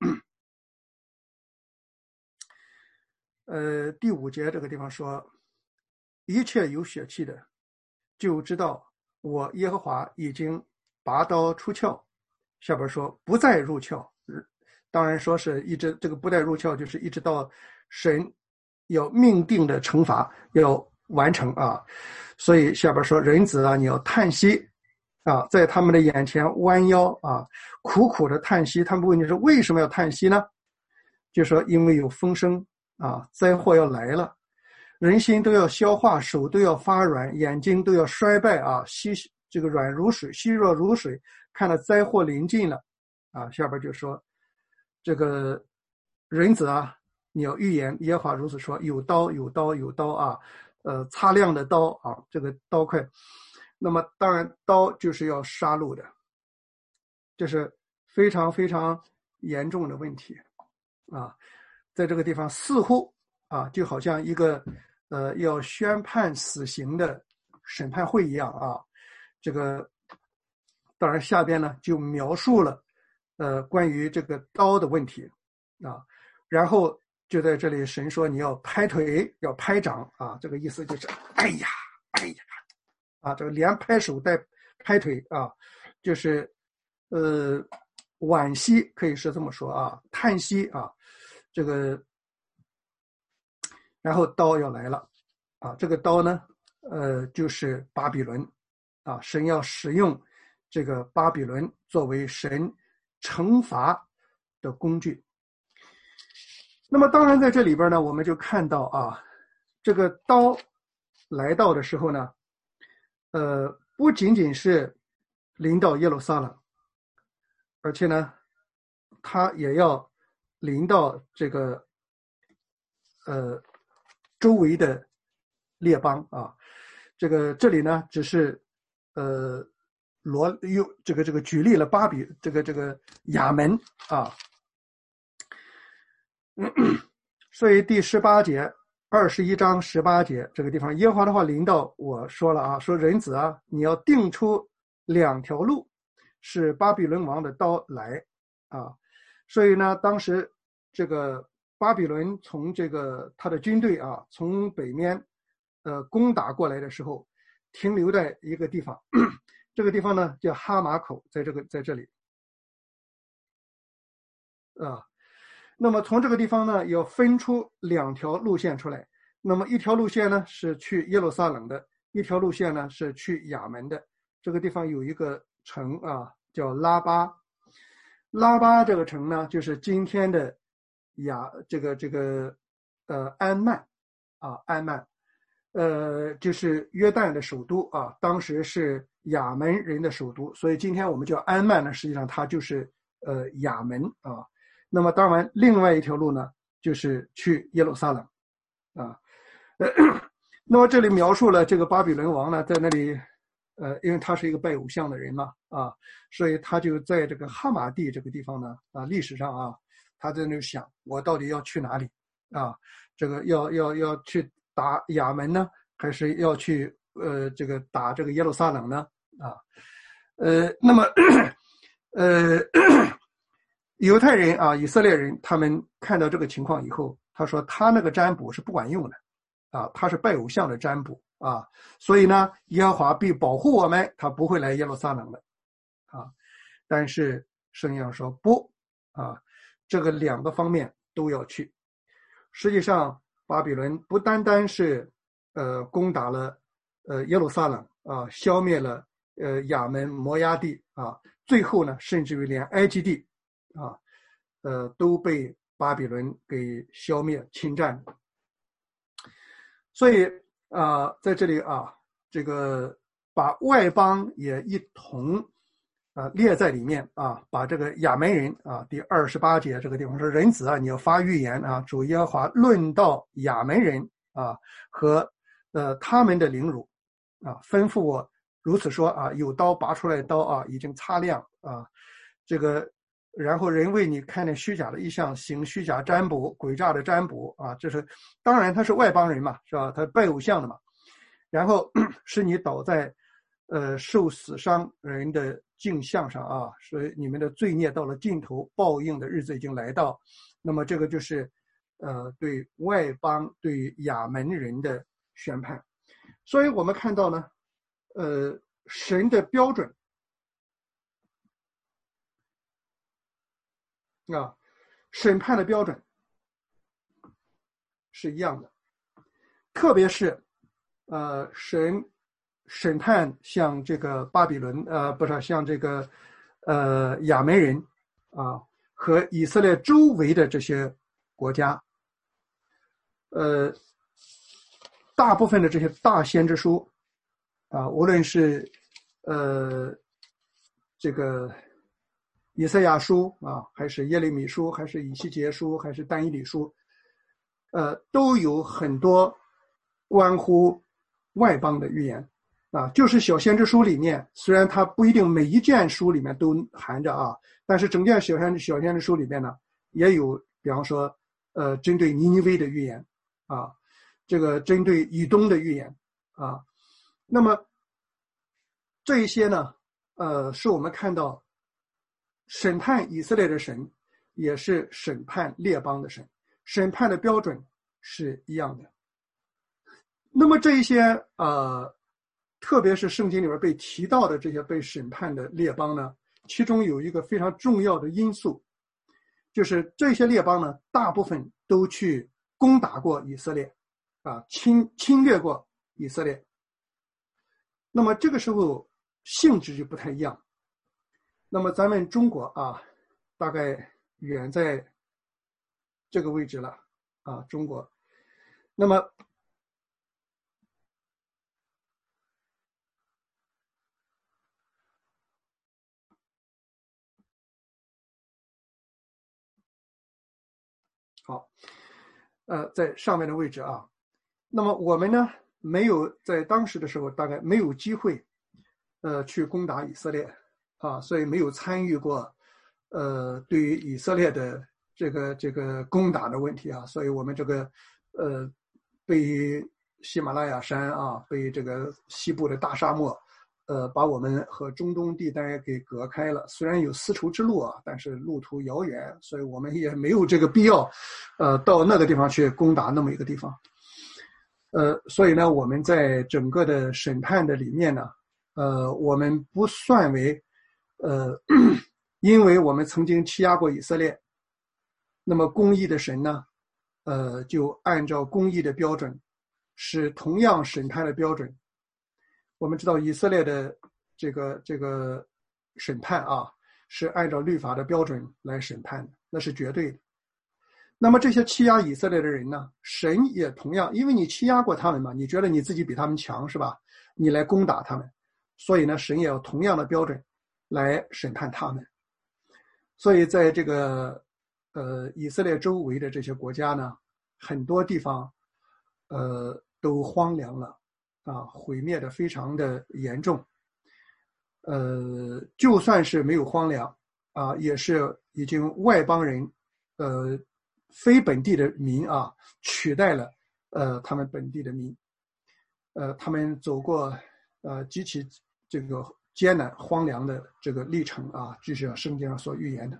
呃，第五节这个地方说，一切有血气的，就知道我耶和华已经拔刀出鞘。下边说不再入鞘，当然说是一直这个不再入鞘，就是一直到神要命定的惩罚要完成啊。所以下边说人子啊，你要叹息啊，在他们的眼前弯腰啊，苦苦的叹息。他们问你说为什么要叹息呢？就说因为有风声啊，灾祸要来了，人心都要消化，手都要发软，眼睛都要衰败啊，稀这个软如水，虚弱如水，看到灾祸临近了啊。下边就说这个人子啊，你要预言耶和华如此说，有刀有刀有刀啊，呃，擦亮的刀啊，这个刀块。那么当然刀就是要杀戮的，这是非常非常严重的问题啊。在这个地方似乎啊，就好像一个呃要宣判死刑的审判会一样啊。这个当然下边呢就描述了呃关于这个刀的问题啊，然后就在这里神说你要拍腿要拍掌啊，这个意思就是哎呀哎呀啊，这个连拍手带拍腿啊，就是呃惋惜，可以是这么说啊，叹息啊，这个然后刀要来了啊，这个刀呢呃就是巴比伦啊，神要使用这个巴比伦作为神惩罚的工具。那么当然在这里边呢，我们就看到啊，这个刀来到的时候呢，呃，不仅仅是临到耶路撒冷，而且呢，他也要临到这个呃周围的列邦啊。这个这里呢，只是呃罗又这个这个举例了巴比这个这个亚门啊。所以第十八节二十一章十八节这个地方，耶和华的话临到我说了啊，说人子啊，你要定出两条路，是巴比伦王的刀来啊。所以呢，当时这个巴比伦从这个他的军队啊，从北面呃攻打过来的时候，停留在一个地方，这个地方呢叫哈马口，在这个在这里啊。那么从这个地方呢，要分出两条路线出来。那么一条路线呢是去耶路撒冷的，一条路线呢是去亚门的。这个地方有一个城啊，叫拉巴。拉巴这个城呢，就是今天的亚这个这个呃安曼啊，安曼，呃，就是约旦的首都啊，当时是亚门人的首都，所以今天我们叫安曼呢，实际上它就是呃亚门啊。那么当然另外一条路呢就是去耶路撒冷啊。呃那么这里描述了这个巴比伦王呢，在那里呃因为他是一个拜偶像的人嘛啊，所以他就在这个哈马地这个地方呢啊，历史上啊，他在那想我到底要去哪里啊，这个要要要去打亚门呢，还是要去呃这个打这个耶路撒冷呢啊。呃那么呃犹太人啊，以色列人，他们看到这个情况以后，他说他那个占卜是不管用的，啊，他是拜偶像的占卜啊，所以呢，耶和华必保护我们，他不会来耶路撒冷的，啊，但是圣经上说不，啊，这个两个方面都要去。实际上，巴比伦不单单是呃攻打了呃耶路撒冷啊，消灭了呃亚门、摩押地啊，最后呢，甚至于连埃及地。啊，呃，都被巴比伦给消灭、侵占。所以啊、呃，在这里啊，这个把外邦也一同啊、呃、列在里面啊，把这个亚门人啊，第二十八节这个地方说，人子啊，你要发预言啊，主耶和华论到亚门人啊和呃他们的凌辱啊，吩咐我如此说啊，有刀拔出来的刀啊，已经擦亮啊，这个。然后人为你看见虚假的异象，行虚假占卜、诡诈的占卜啊，这是当然他是外邦人嘛，是吧？他拜偶像的嘛。然后使你倒在呃受死伤人的镜像上啊，所以你们的罪孽到了尽头，报应的日子已经来到。那么这个就是呃对外邦对亚门人的宣判。所以我们看到呢，呃神的标准。啊，审判的标准是一样的，特别是呃，审审判像这个巴比伦呃，不是像这个呃亚门人啊和以色列周围的这些国家，呃，大部分的这些大先知书啊，无论是呃这个。以赛亚书啊，还是耶利米书，还是以西结书，还是但以理书，呃，都有很多关乎外邦的预言啊。就是小先知书里面，虽然它不一定每一卷书里面都含着啊，但是整卷小先小先知书里面呢，也有，比方说，呃，针对尼尼微的预言啊，这个针对以东的预言啊。那么这一些呢，呃，是我们看到。审判以色列的神也是审判列邦的神，审判的标准是一样的。那么这一些呃，特别是圣经里面被提到的这些被审判的列邦呢，其中有一个非常重要的因素，就是这些列邦呢，大部分都去攻打过以色列啊，侵侵略过以色列。那么这个时候性质就不太一样。那么咱们中国啊， 大概远在这个位置了啊，中国。那么好，呃，在上面的位置啊。那么我们呢，没有在当时的时候大概没有机会，呃，去攻打以色列啊，所以没有参与过，呃，对于以色列的这个这个攻打的问题啊，所以我们这个呃，被喜马拉雅山啊，被这个西部的大沙漠，呃，把我们和中东地带给隔开了。虽然有丝绸之路啊，但是路途遥远，所以我们也没有这个必要，呃，到那个地方去攻打那么一个地方。呃，所以呢，我们在整个的审判的里面呢，呃，我们不算为，呃，因为我们曾经欺压过以色列，那么公义的神呢，呃，就按照公义的标准，是同样审判的标准。我们知道以色列的这个这个审判啊，是按照律法的标准来审判的，那是绝对的。那么这些欺压以色列的人呢，神也同样，因为你欺压过他们嘛，你觉得你自己比他们强是吧？你来攻打他们，所以呢，神也要同样的标准来审判他们。所以在这个呃以色列周围的这些国家呢，很多地方呃都荒凉了啊，毁灭的非常的严重。呃，就算是没有荒凉啊，也是已经外邦人呃。非本地的民啊，取代了呃他们本地的民，呃，他们走过呃极其这个艰难荒凉的这个历程啊，这是圣经上所预言的。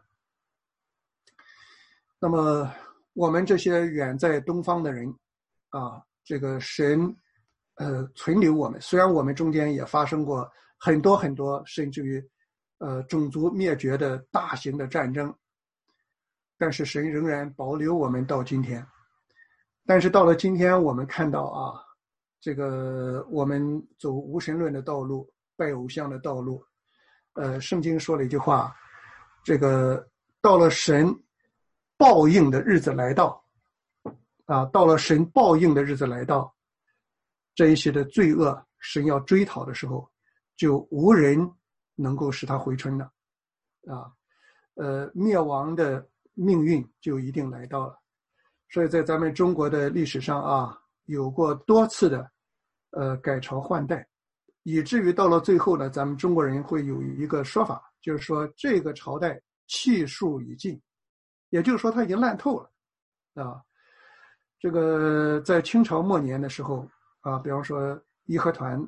那么我们这些远在东方的人啊，这个神呃存留我们，虽然我们中间也发生过很多很多，甚至于呃种族灭绝的大型的战争。但是神仍然保留我们到今天。但是到了今天，我们看到啊，这个我们走无神论的道路，拜偶像的道路，呃，圣经说了一句话，这个到了神报应的日子来到，啊，到了神报应的日子来到，这一些的罪恶，神要追讨的时候，就无人能够使他回春了，啊，呃，灭亡的命运就一定来到了。所以在咱们中国的历史上啊，有过多次的呃改朝换代，以至于到了最后呢，咱们中国人会有一个说法，就是说这个朝代气数已尽，也就是说它已经烂透了啊。这个在清朝末年的时候啊，比方说义和团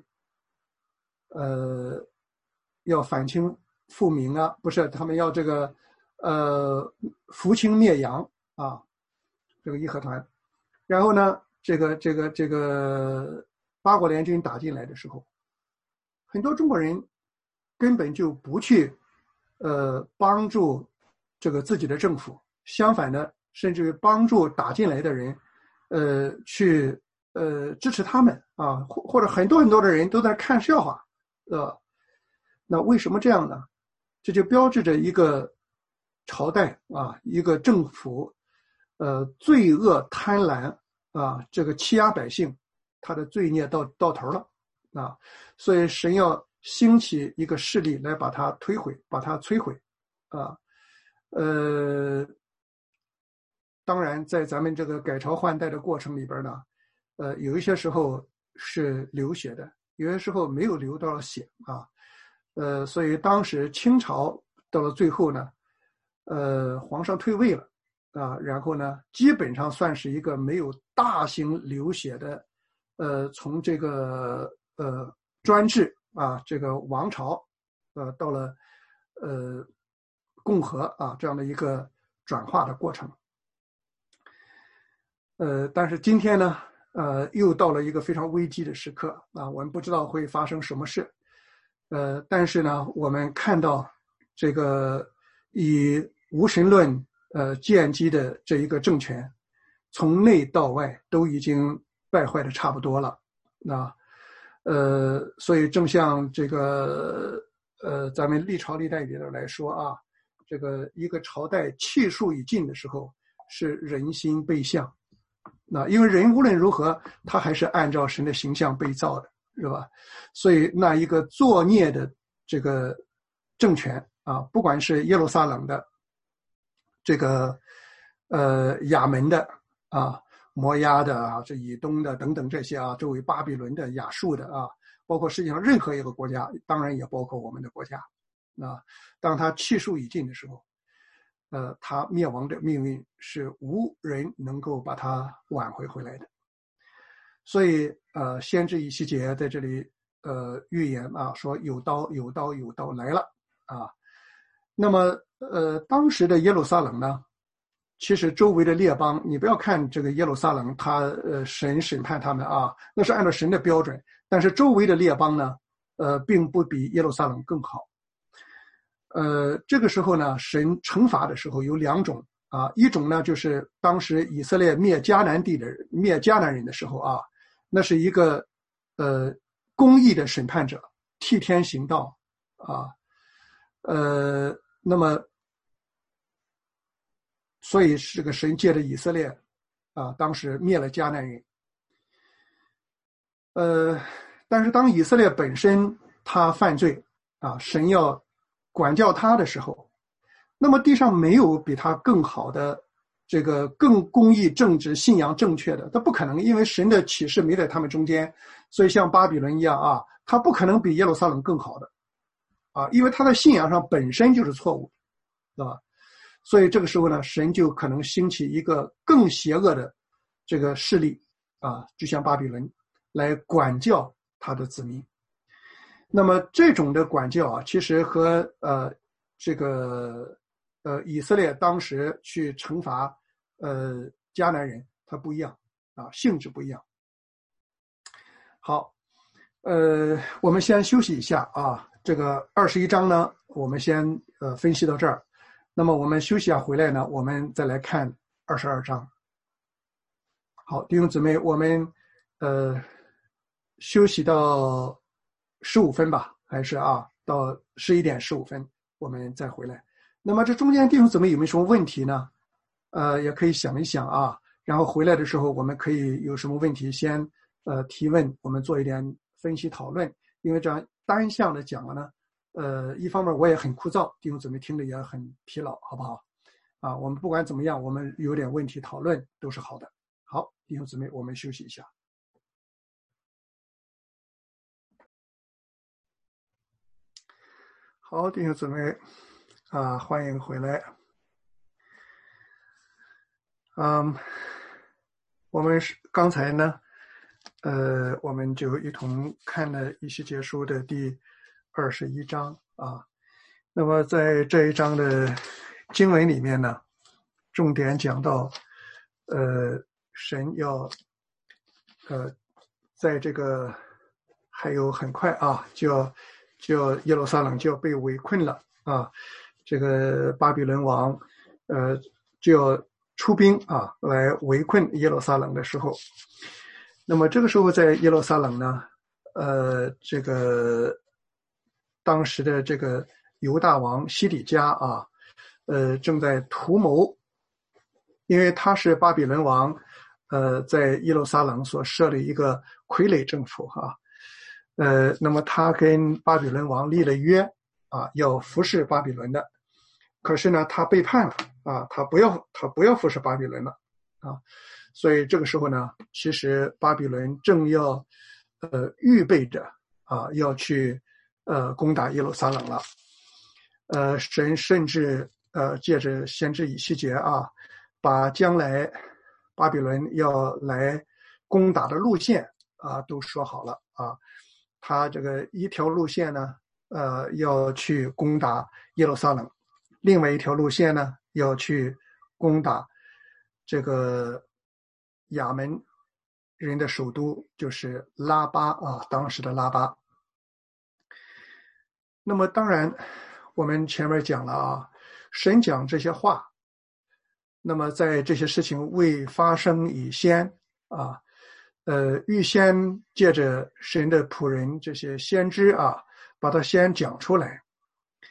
呃要反清复明啊，不是，他们要这个呃扶清灭洋啊，这个义和团。然后呢，这个这个这个八国联军打进来的时候，很多中国人根本就不去呃帮助这个自己的政府，相反的，甚至于帮助打进来的人，呃，去呃支持他们啊，或或者很多很多的人都在看笑话，呃，那为什么这样呢？这就标志着一个朝代啊，一个政府，呃，罪恶贪婪啊，这个欺压百姓，他的罪孽到到头了啊，所以神要兴起一个势力来把它推毁，把它摧毁啊，呃，当然在咱们这个改朝换代的过程里边呢，呃，有一些时候是流血的，有些时候没有流到血啊。呃，所以当时清朝到了最后呢，呃，皇上退位了啊，然后呢，基本上算是一个没有大型流血的，呃，从这个呃专制啊，这个王朝，呃，到了呃共和啊这样的一个转化的过程。呃，但是今天呢，呃，又到了一个非常危机的时刻啊，我们不知道会发生什么事。呃，但是呢，我们看到这个以无神论呃建基的这一个政权，从内到外都已经败坏的差不多了。那呃，所以正像这个呃咱们历朝历代里的来说啊， 这个一个朝代气数已尽的时候，是人心背向。那因为人无论如何，他还是按照神的形象被造的，是吧？所以那一个作孽的这个政权啊，不管是耶路撒冷的这个呃亚门的啊、摩押的啊、这以东的等等这些啊，周围巴比伦的、亚述的啊，包括世界上任何一个国家，当然也包括我们的国家啊，当他气数已尽的时候，呃，他灭亡的命运是无人能够把他挽回回来的。所以，呃，先知以西结在这里呃预言啊，说有刀，有刀，有刀来了啊。那么，呃，当时的耶路撒冷呢，其实周围的列邦，你不要看这个耶路撒冷，他呃神审判他们啊，那是按照神的标准，但是周围的列邦呢，呃，并不比耶路撒冷更好。呃，这个时候呢，神惩罚的时候有两种啊，一种呢就是当时以色列灭迦南地的灭迦南人的时候啊，那是一个呃公义的审判者，替天行道啊，呃，那么所以这个神借着以色列啊，当时灭了迦南人，呃，但是当以色列本身他犯罪啊，神要管教他的时候，那么地上没有比他更好的这个更公义正直信仰正确的，他不可能，因为神的启示没在他们中间，所以像巴比伦一样啊，他不可能比耶路撒冷更好的啊，因为他的信仰上本身就是错误，对吧？所以这个时候呢，神就可能兴起一个更邪恶的这个势力啊，就像巴比伦来管教他的子民。那么这种的管教啊，其实和呃这个呃以色列当时去惩罚呃迦南人它不一样啊，性质不一样。好，呃，我们先休息一下啊。这个二十一章呢，我们先呃分析到这儿。那么我们休息一下回来呢，我们再来看二十二章。好，弟兄姊妹，我们呃休息到十五分吧，还是啊，到十一点十五分我们再回来。那么这中间弟兄姊妹有没有什么问题呢？呃，也可以想一想啊，然后回来的时候我们可以有什么问题先呃提问，我们做一点分析讨论。因为这样单向的讲了呢，呃，一方面我也很枯燥，弟兄姊妹听着也很疲劳，好不好？啊，我们不管怎么样，我们有点问题讨论都是好的。好，弟兄姊妹，我们休息一下。好，弟兄姊妹啊，欢迎回来。嗯，我们是刚才呢，呃，我们就一同看了以西结书的第二十一章啊。那么在这一章的经文里面呢，重点讲到，呃，神要，呃，在这个还有很快啊，就要就要耶路撒冷就要被围困了啊，这个巴比伦王，呃，就要出兵啊来围困耶路撒冷的时候，那么这个时候在耶路撒冷呢，呃，这个当时的这个犹大王西底家啊，呃，正在图谋，因为他是巴比伦王，呃，在耶路撒冷所设的一个傀儡政府啊，呃，那么他跟巴比伦王立了约啊，要服侍巴比伦的，可是呢，他背叛了啊，他不要他不要服侍巴比伦了啊，所以这个时候呢，其实巴比伦正要呃预备着啊，要去呃攻打耶路撒冷了。呃，神甚至呃借着先知以西结啊，把将来巴比伦要来攻打的路线啊都说好了啊。他这个一条路线呢，呃，要去攻打耶路撒冷，另外一条路线呢，要去攻打这个亚门人的首都，就是拉巴啊，当时的拉巴。那么当然我们前面讲了啊，神讲这些话，那么在这些事情未发生以先啊，呃，预先借着神的仆人这些先知啊，把它先讲出来。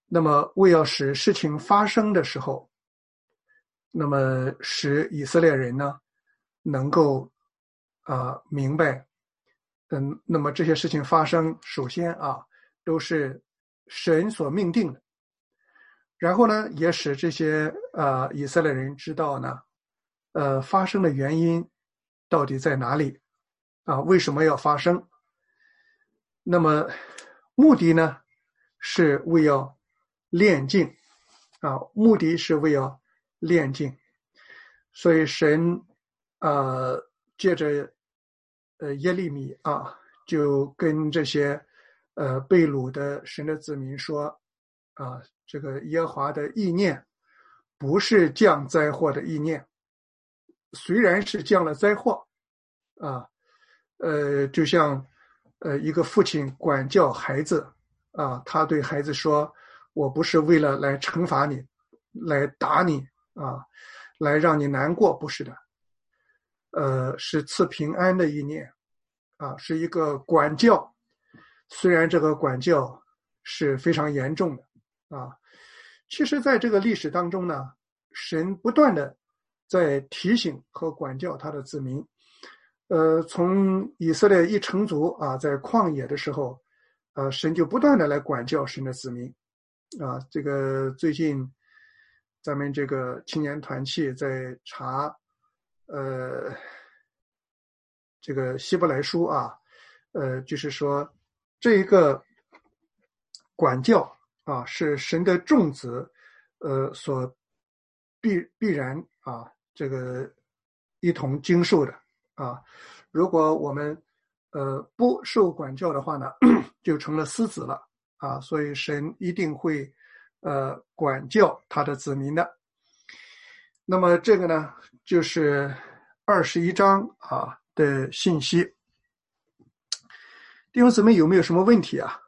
那么为要使事情发生的时候，那么使以色列人呢能够啊、呃、明白，嗯，那么这些事情发生，首先啊都是神所命定的，然后呢也使这些啊、呃、以色列人知道呢，呃发生的原因到底在哪里啊？为什么要发生？那么目的呢是为要炼净啊，目的是为要炼净，所以神呃借着呃耶利米啊，就跟这些呃被掳的神的子民说啊，这个耶和华的意念不是降灾祸的意念，虽然是降了灾祸啊，呃，就像呃一个父亲管教孩子啊，他对孩子说：“我不是为了来惩罚你，来打你啊，来让你难过，不是的，呃，是赐平安的意念啊，是一个管教。虽然这个管教是非常严重的啊，其实在这个历史当中呢，神不断的在提醒和管教他的子民。呃，从以色列一成族啊，在旷野的时候，呃，神就不断的来管教神的子民，啊，这个最近咱们这个青年团契在查，呃，这个希伯来书啊，呃，就是说这一个管教啊，是神的众子，呃，所必必然啊，这个一同经受的啊。如果我们呃不受管教的话呢，就成了私子了啊。所以神一定会呃管教他的子民的。那么这个呢，就是二十一章啊的信息。弟兄姊妹有没有什么问题啊？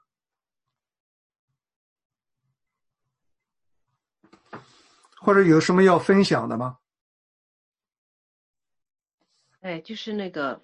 或者有什么要分享的吗？ 哎，就是那个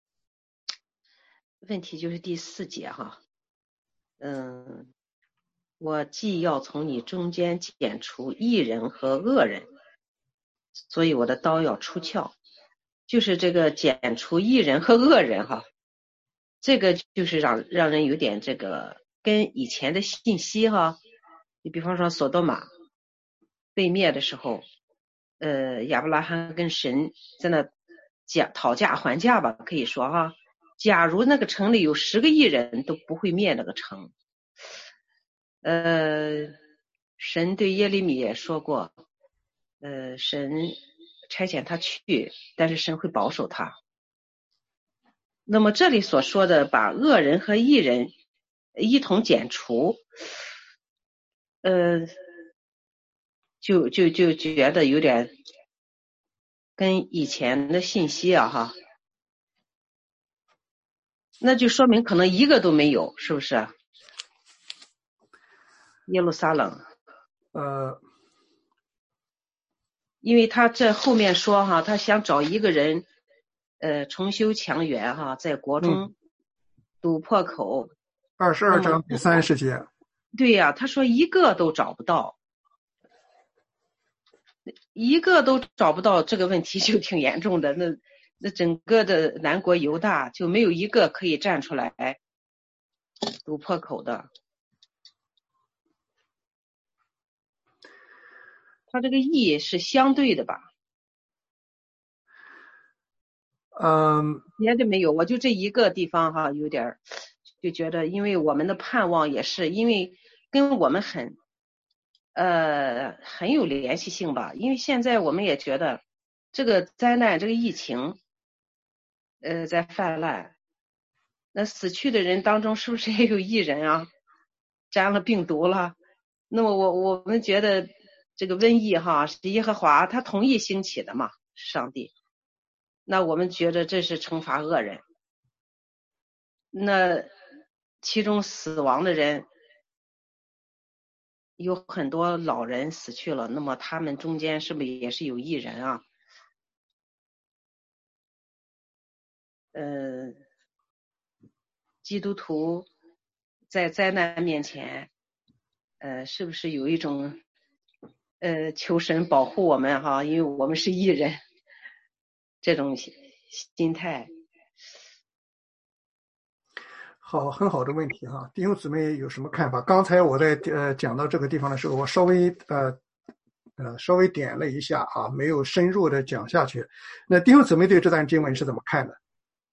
问题，就是第四节哈，嗯，我既要从你中间剪除义人和恶人，所以我的刀要出鞘，就是这个剪除义人和恶人哈，这个就是让让人有点这个跟以前的信息哈，你比方说索多玛被灭的时候，呃，亚伯拉罕跟神在那讲讨价还价吧，可以说哈，假如那个城里有十个义人都不会灭那个城。呃，神对耶利米也说过，呃，神差遣他去，但是神会保守他。那么这里所说的把恶人和义人一同剪除，呃，就就就觉得有点跟以前的信息啊哈，那就说明可能一个都没有，是不是？耶路撒冷， 呃， 因为他这后面说哈，他想找一个人，呃，重修墙垣哈，在国中堵破口。 二十二章第三十节。 对呀、啊，他说一个都找不到，一个都找不到，这个问题就挺严重的。那那整个的南国犹大就没有一个可以站出来堵破口的。他这个义是相对的吧？ 嗯， 别的没有，我就这一个地方哈，有点就觉得，因为我们的盼望也是，因为跟我们很呃很有联系性吧。因为现在我们也觉得这个灾难，这个疫情，呃，在泛滥，那死去的人当中是不是也有义人啊？沾了病毒了？那么我我们觉得这个瘟疫哈是耶和华他同意兴起的嘛，上帝。那我们觉得这是惩罚恶人。那其中死亡的人有很多老人死去了，那么他们中间是不是也是有义人啊？呃，基督徒在灾难面前， 呃，是不是有一种呃求神保护我们哈，因为我们是义人这种心态？ 好，很好的问题哈，弟兄姊妹有什么看法？刚才我在呃讲到这个地方的时候，我稍微呃呃稍微点了一下啊，没有深入的讲下去。那弟兄姊妹对这段经文是怎么看的？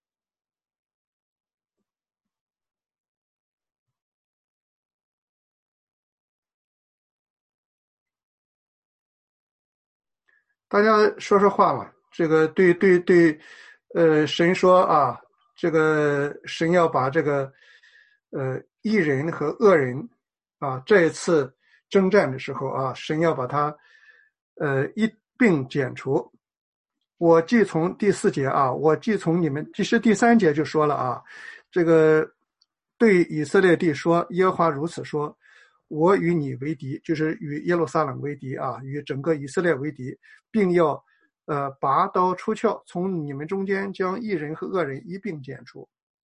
大家说说话嘛。这个对对对，呃，神说啊，这个神要把这个呃义人和恶人啊，这一次征战的时候啊，神要把他呃一并剪除。我既从第四节啊，我既从你们，其实第三节就说了啊，这个对以色列地说，耶和华如此说，我与你为敌，就是与耶路撒冷为敌啊，与整个以色列为敌，并要呃拔刀出鞘，从你们中间将义人和恶人一并剪除。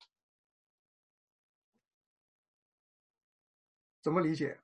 怎么理解？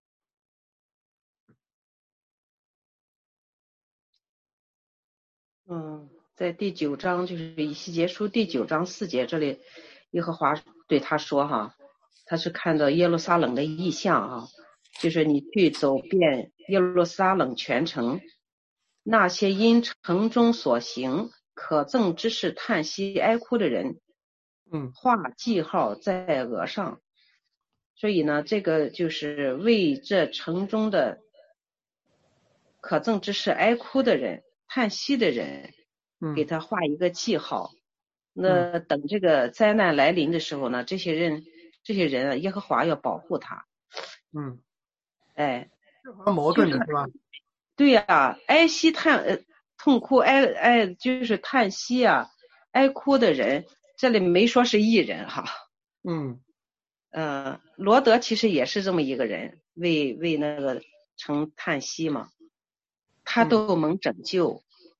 嗯，在第九章，就是以西结书第九章四节这里，耶和华对他说哈，他是看到耶路撒冷的异象啊，就是你去走遍耶路撒冷全城，那些因城中所行可憎之事叹息哀哭的人， 嗯， 画记号在额上。所以呢，这个就是为这城中的可憎之事哀哭的人、叹息的人，给他画一个记号。 嗯、 那等这个灾难来临的时候呢，这些人，这些人啊，耶和华要保护他。 嗯， 哎， 这好像矛盾的是吧？ 对呀、啊，哀息叹呃痛哭哀哀就是叹息啊，哀哭的人，这里没说是义人哈。 嗯。 呃，罗德其实也是这么一个人，为为那个城叹息嘛，他都蒙拯救，嗯、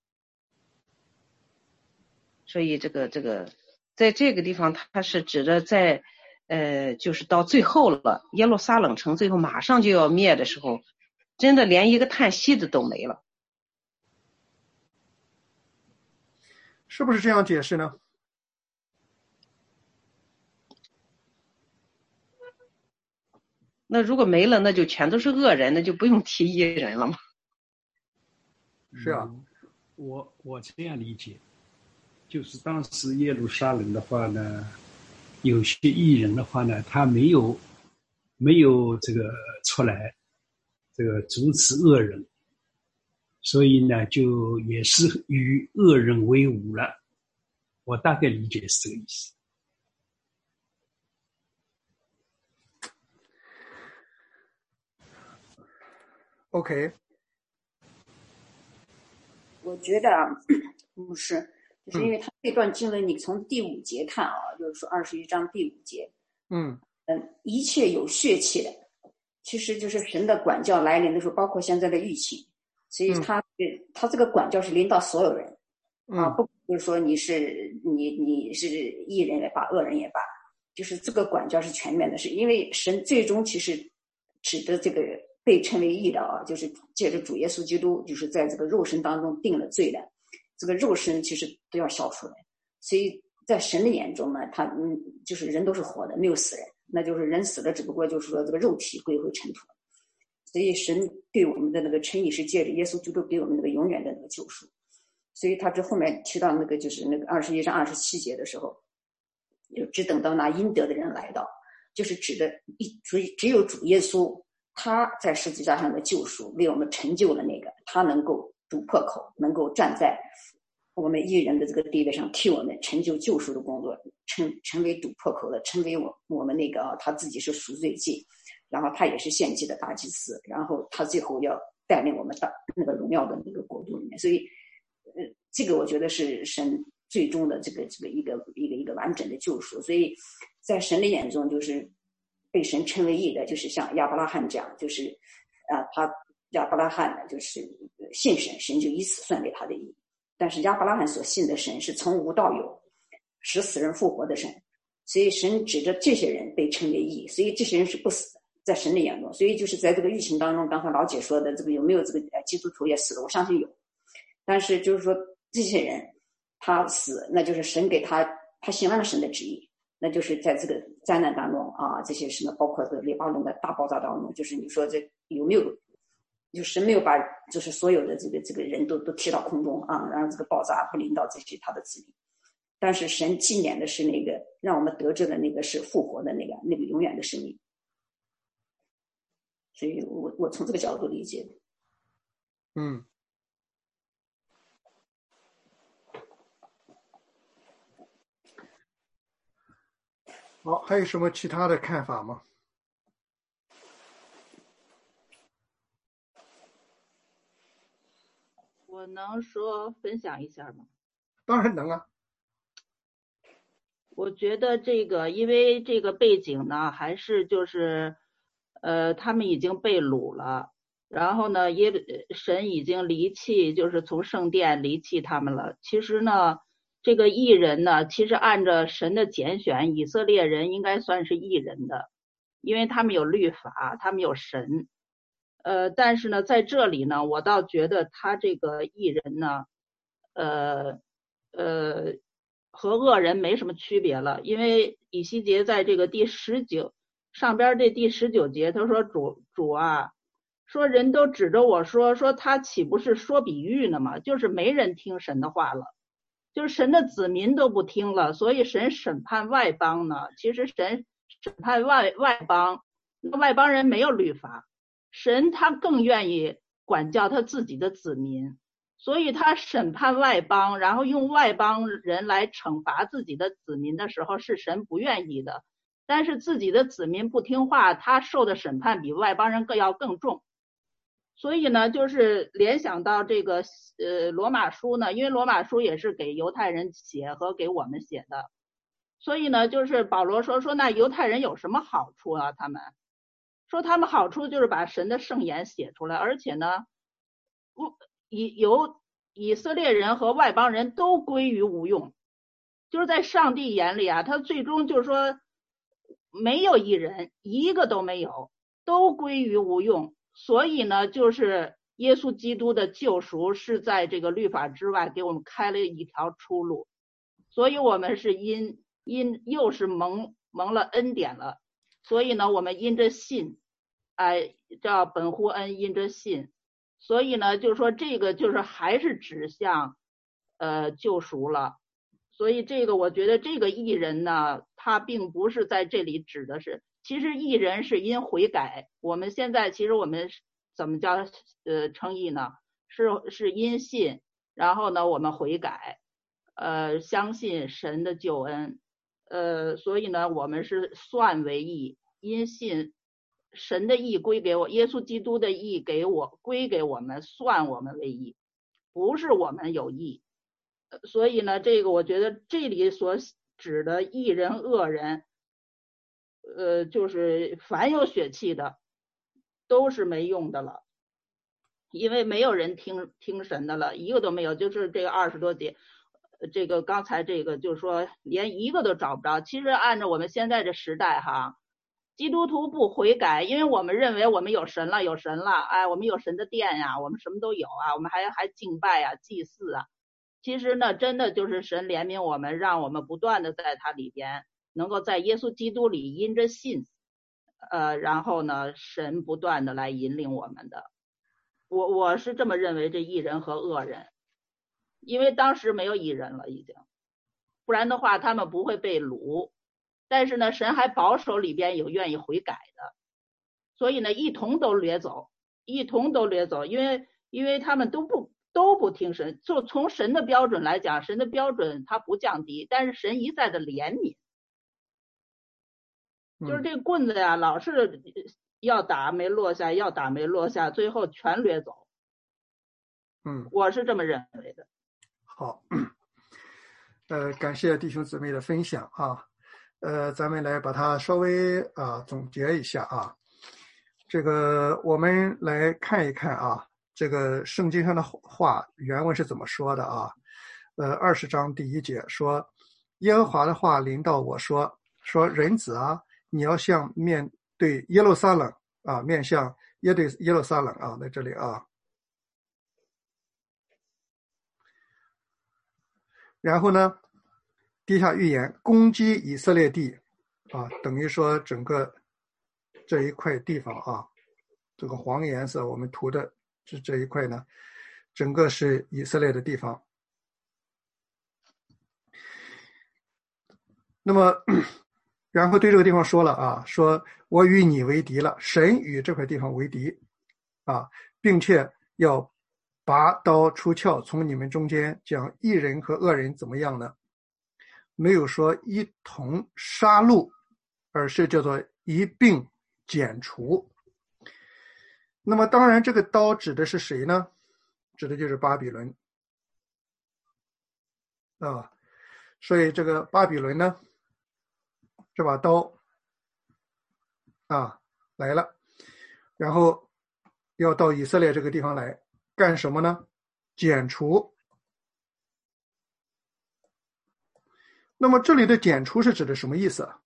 所以这个这个，在这个地方，他是指的在，呃，就是到最后了，耶路撒冷城最后马上就要灭的时候，真的连一个叹息的都没了， 是不是这样解释呢？ 那如果没了，那就全都是恶人，那就不用提义人了嘛。 是啊， 嗯、我我这样理解，就是当时耶路撒冷的话呢，有些义人的话呢，他没有没有这个出来，这个阻止恶人，所以呢，就也是与恶人为伍了。我大概理解是这个意思。 OK， 我觉得啊，不是，就是因为他这段经文，你从第五节看啊，嗯、就是说二十一章第五节， 嗯嗯，一切有血气的，其实就是神的管教来临的时候，包括现在的疫情，所以他、嗯、他这个管教是临到所有人， 嗯、 啊，不就是说你是你你是义人也罢，恶人也罢，就是这个管教是全面的，是因为神最终其实指的这个。被称为义的啊，就是借着主耶稣基督，就是在这个肉身当中定了罪的，这个肉身其实都要消除的。所以在神的眼中呢，他嗯，就是人都是活的，没有死人，那就是人死了，只不过就是说这个肉体归回尘土。所以神对我们的那个称义是借着耶稣基督给我们那个永远的那个救赎。所以他这后面提到那个就是那个二十一章二十七节的时候，就只等到那应得的人来到，就是指的一只只有主耶稣。他在十字架上的救赎为我们成就了那个，他能够堵破口，能够站在我们义人的这个地位上，替我们成就救赎的工作，成成为堵破口的，成为我我们那个、啊、他自己是赎罪祭，然后他也是献祭的大祭司，然后他最后要带领我们到那个荣耀的那个国度里面，所以呃，这个我觉得是神最终的这个这个一个一个一个完整的救赎，所以在神的眼中就是被神称为义的，就是像亚伯拉罕这样，就是啊，他亚伯拉罕呢就是信神，神就以此算给他的义。但是亚伯拉罕所信的神是从无到有，使死人复活的神，所以神指着这些人被称为义，所以这些人是不死的， 在神的眼中。所以就是在这个疫情当中，刚才老姐说的这个有没有这个基督徒也死了，我相信有。但是就是说这些人他死，那就是神给他他行完了神的旨意，那就是在这个灾难当中啊，这些什么包括这个黎巴嫩的大爆炸当中，就是你说这有没有，就神没有把就是所有的这个这个人都都提到空中啊，让这个爆炸不临到这些他的子民。但是神纪念的是那个让我们得知的那个是复活的那个那个永远的生命。所以我我从这个角度理解。 嗯。好，还有什么其他的看法吗？ 我能说分享一下吗？ 当然能啊。 我觉得这个，因为这个背景呢，还是就是，呃，他们已经被掳了，然后呢，耶神已经离弃，就是从圣殿离弃他们了。其实呢，这个义人呢，其实按照神的拣选，以色列人应该算是义人的，因为他们有律法，他们有神。呃，但是呢，在这里呢，我倒觉得他这个义人呢，呃呃，和恶人没什么区别了，因为以西结在这个第十九上边这第十九节，他说主主啊，说人都指着我说说他岂不是说比喻呢吗？就是没人听神的话了，就是神的子民都不听了，所以神审判外邦呢，其实神审判外外邦，那外邦人没有律法。神他更愿意管教他自己的子民，所以他审判外邦，然后用外邦人来惩罚自己的子民的时候，是神不愿意的。但是自己的子民不听话，他受的审判比外邦人更要更重。所以呢，就是联想到这个呃罗马书呢，因为罗马书也是给犹太人写和给我们写的，所以呢，就是保罗说说那犹太人有什么好处啊？他们说他们好处就是把神的圣言写出来，而且呢，以由以色列人和外邦人都归于无用，就是在上帝眼里啊，他最终就是说没有一人，一个都没有，都归于无用。所以呢，就是耶稣基督的救赎是在这个律法之外给我们开了一条出路，所以我们是因因又是蒙蒙了恩典了。所以呢，我们因着信，哎，叫本乎恩，因着信。所以呢，就是说这个就是还是指向呃救赎了。所以这个我觉得这个义人呢，他并不是在这里指的是，其实义人是因悔改。我们现在其实我们怎么叫呃称义呢？是是因信，然后呢我们悔改，呃相信神的救恩。呃，所以呢，我们是算为义，因信神的义归给我，耶稣基督的义给我归给我们，算我们为义，不是我们有义。所以呢，这个我觉得这里所指的义人恶人，呃，就是凡有血气的都是没用的了，因为没有人听听神的了，一个都没有。就是这个二十多节。这个刚才这个就是说连一个都找不着。其实按照我们现在这时代哈，基督徒不悔改，因为我们认为我们有神了有神了，哎，我们有神的殿呀，我们什么都有啊，我们还还敬拜啊，祭祀啊。其实呢，真的就是神怜悯我们，让我们不断的在他里边能够在耶稣基督里因着信，呃，然后呢神不断的来引领我们的。我我是这么认为，这义人和恶人，因为当时没有义人了已经，不然的话他们不会被掳。但是呢，神还保守里边有愿意悔改的，所以呢一同都掠走，一同都掠走，因为因为他们都不都不听神。就从神的标准来讲，神的标准它不降低，但是神一再的怜悯，就是这棍子呀老是要打没落下，要打没落下，最后全掠走。 嗯， 我是这么认为的。 好，呃，感谢弟兄姊妹的分享啊，呃，咱们来把它稍微啊总结一下啊。这个我们来看一看啊，这个圣经上的话原文是怎么说的啊？呃，二十章第一节说，耶和华的话临到我说，说人子啊，你要向面对耶路撒冷啊，面向耶对耶路撒冷啊，在这里啊。然后呢，地下预言攻击以色列地啊，等于说整个这一块地方啊，这个黄颜色我们涂的这这一块呢，整个是以色列的地方。那么然后对这个地方说了啊，说我与你为敌了，神与这块地方为敌啊，并且要拔刀出鞘，从你们中间将义人和恶人怎么样呢？没有说一同杀戮，而是叫做一并剪除。那么当然这个刀指的是谁呢？指的就是巴比伦啊，所以这个巴比伦呢，这把刀啊来了，然后要到以色列这个地方来干什么呢？剪除。那么这里的剪除是指的什么意思啊？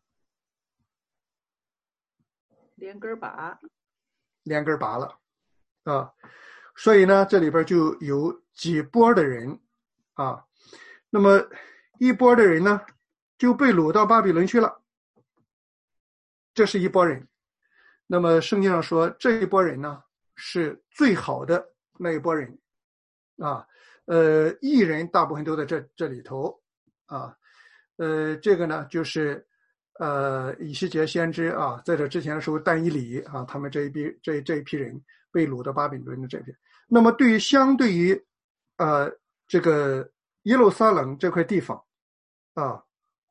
连根拔， 连根拔了啊，所以呢，这里边就有几波的人啊，那么一波的人呢就被掳到巴比伦去了，这是一波人。那么圣经上说这一波人呢是最好的那一波人啊，呃，义人大部分都在这这里头啊，呃，这个呢就是呃以西结先知啊，在这之前的时候但以理啊，他们这一批这这一批人被掳到巴比伦的这边。那么对于相对于呃这个耶路撒冷这块地方啊，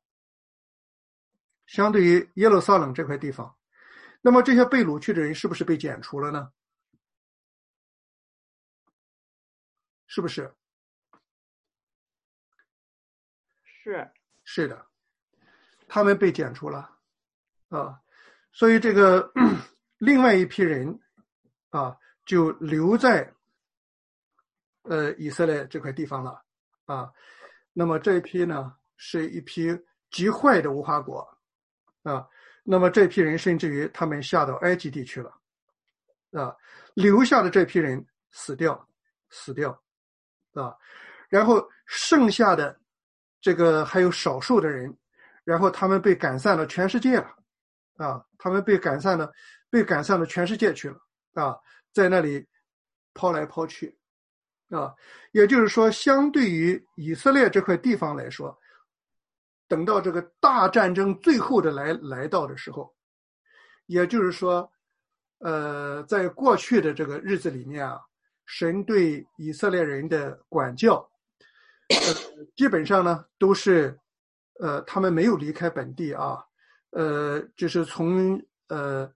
相对于耶路撒冷这块地方，那么这些被掳去的人是不是被剪除了呢？是不是？ 是是的，他们被剪除了啊，所以这个另外一批人啊就留在呃以色列这块地方了啊。那么这一批呢是一批极坏的无花果啊，那么这批人甚至于他们下到埃及地去了啊，留下的这批人死掉死掉啊，然后剩下的这个还有少数的人，然后他们被赶散到全世界了啊，他们被赶散了被赶散到全世界去了啊，在那里抛来抛去啊，也就是说相对于以色列这块地方来说，等到这个大战争最后的来来到的时候，也就是说呃，在过去的这个日子里面啊，神对以色列人的管教呃，基本上呢都是呃他们没有离开本地啊，呃就是从呃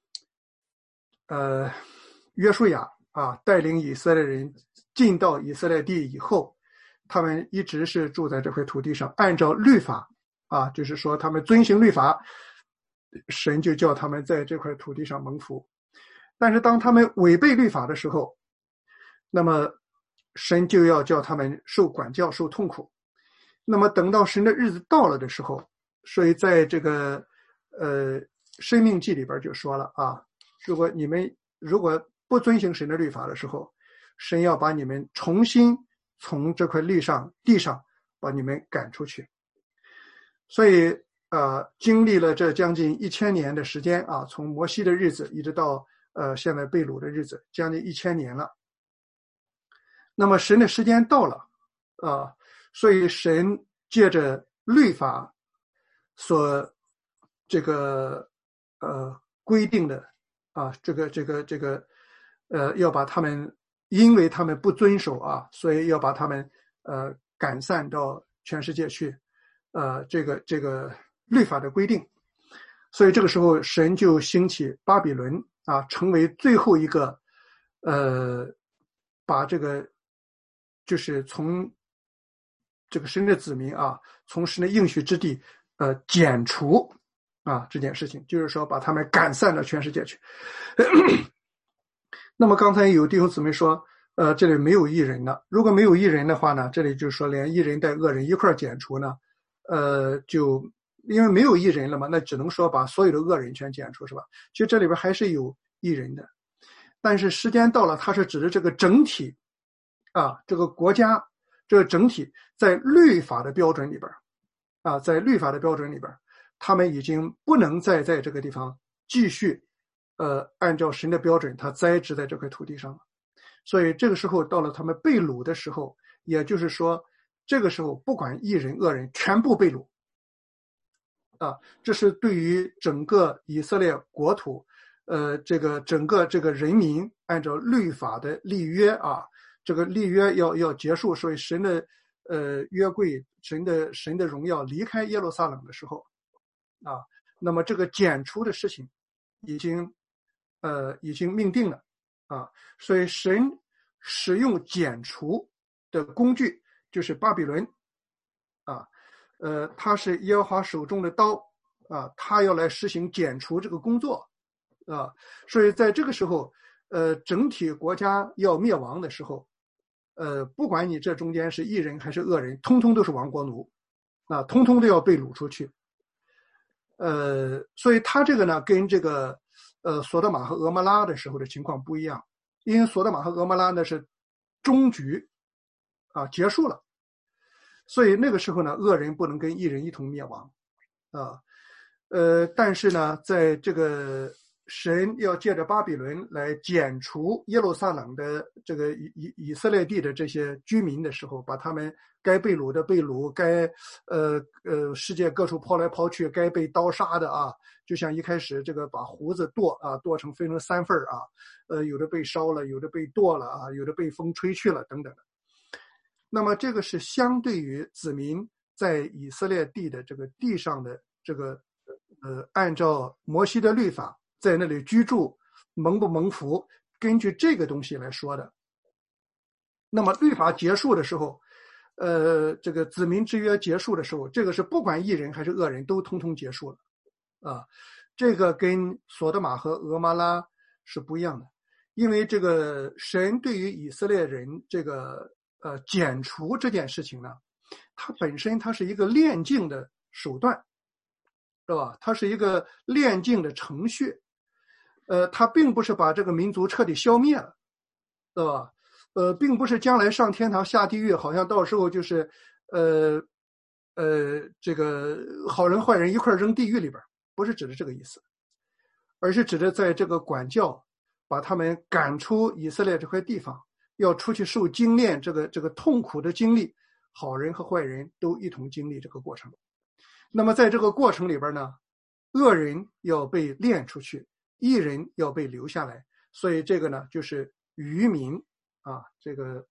呃约书亚啊带领以色列人进到以色列地以后，他们一直是住在这块土地上，按照律法啊，就是说他们遵行律法，神就叫他们在这块土地上蒙福。但是当他们违背律法的时候，那么神就要叫他们受管教受痛苦。那么等到神的日子到了的时候，所以在这个呃生命记里边就说了啊，如果你们如果不遵行神的律法的时候，神要把你们重新从这块地上地上把你们赶出去。所以呃经历了这将近一千年的时间啊，从摩西的日子一直到呃现在被掳的日子，将近一千年了。那么神的时间到了啊，所以神借着律法所这个呃规定的啊，这个这个这个呃要把他们，因为他们不遵守啊，所以要把他们呃赶散到全世界去，呃这个这个律法的规定。所以这个时候神就兴起巴比伦啊，成为最后一个呃把这个就是从这个神的子民啊，从神的应许之地呃剪除啊这件事情，就是说把他们赶散到全世界去。那么刚才有弟兄姊妹说呃这里没有义人呢，如果没有义人的话呢，这里就是说连义人带恶人一块剪除呢，呃就因为没有义人了嘛，那只能说把所有的恶人全剪除，是吧？其实这里边还是有义人的，但是时间到了，它是指的这个整体啊，这个国家这个整体在律法的标准里边啊，在律法的标准里边，他们已经不能再在这个地方继续呃按照神的标准，他栽植在这块土地上了。所以这个时候到了他们被掳的时候，也就是说这个时候不管义人恶人全部被掳啊，这是对于整个以色列国土呃这个整个这个人民按照律法的立约啊，这个立约要要结束，所以神的呃约柜神的神的荣耀离开耶路撒冷的时候啊，那么这个剪除的事情已经呃已经命定了啊，所以神使用剪除的工具就是巴比伦啊，呃，他是耶和华手中的刀啊，他要来实行剪除这个工作啊，所以在这个时候，呃，整体国家要灭亡的时候，呃，不管你这中间是义人还是恶人，通通都是亡国奴啊，通通都要被掳出去。呃，所以他这个呢，跟这个呃索多玛和俄摩拉的时候的情况不一样，因为索多玛和俄摩拉呢是终局啊结束了，所以那个时候呢，恶人不能跟义人一同灭亡啊。呃，但是呢，在这个神要借着巴比伦来剪除耶路撒冷的这个以以以色列地的这些居民的时候，把他们该被掳的被掳，该呃呃世界各处抛来抛去，该被刀杀的啊，就像一开始这个把胡子剁啊剁成分成三份啊，呃有的被烧了，有的被剁了啊，有的被风吹去了等等的。那么这个是相对于子民在以色列地的这个地上的这个呃按照摩西的律法在那里居住蒙不蒙福，根据这个东西来说的。那么律法结束的时候，呃，这个子民之约结束的时候，这个是不管义人还是恶人都通通结束了啊。这个跟索多玛和俄摩拉是不一样的，因为这个神对于以色列人这个呃剪除这件事情呢，它本身它是一个炼净的手段，是吧？它是一个炼净的程序，呃，它并不是把这个民族彻底消灭了，对吧？呃，并不是将来上天堂下地狱，好像到时候就是呃呃这个好人坏人一块扔地狱里边，不是指的这个意思，而是指的在这个管教把他们赶出以色列这块地方，要出去受精炼，这个这个痛苦的经历，好人和坏人都一同经历这个过程。那么在这个过程里边呢，恶人要被炼出去，义人要被留下来，所以这个呢就是渔民啊，这个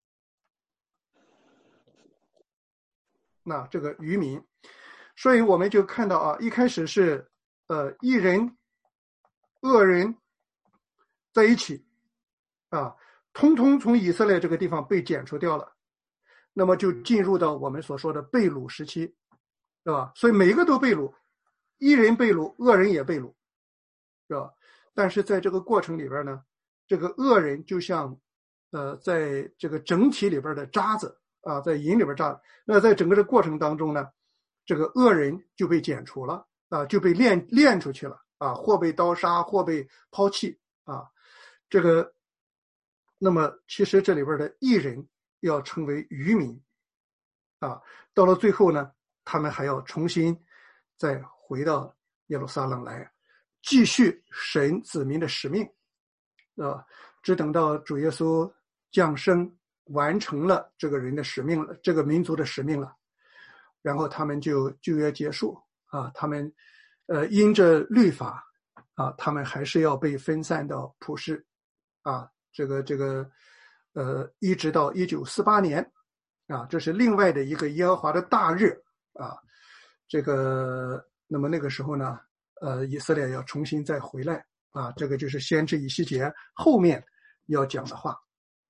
那这个渔民，所以我们就看到啊，一开始是呃义人恶人在一起啊，通通从以色列这个地方被剪除掉了，那么就进入到我们所说的被掳时期，是吧？所以每一个都被掳，义人被掳，恶人也被掳，是吧？但是在这个过程里边呢，这个恶人就像呃在这个整体里边的渣子啊，在银里边渣子，那在整个的过程当中呢，这个恶人就被剪除了啊，就被炼炼出去了啊，或被刀杀，或被抛弃啊，这个那么其实这里边的义人要称为渔民啊，到了最后呢，他们还要重新再回到耶路撒冷来继续神子民的使命啊，只等到主耶稣降生完成了这个人的使命了，这个民族的使命了，然后他们就旧约结束啊，他们呃因着律法啊，他们还是要被分散到普世啊，这个这个呃一直到一九四八年啊，这是另外的一个耶和华的大日啊，这个那么那个时候呢，呃以色列要重新再回来啊，这个就是先知以西结后面要讲的话。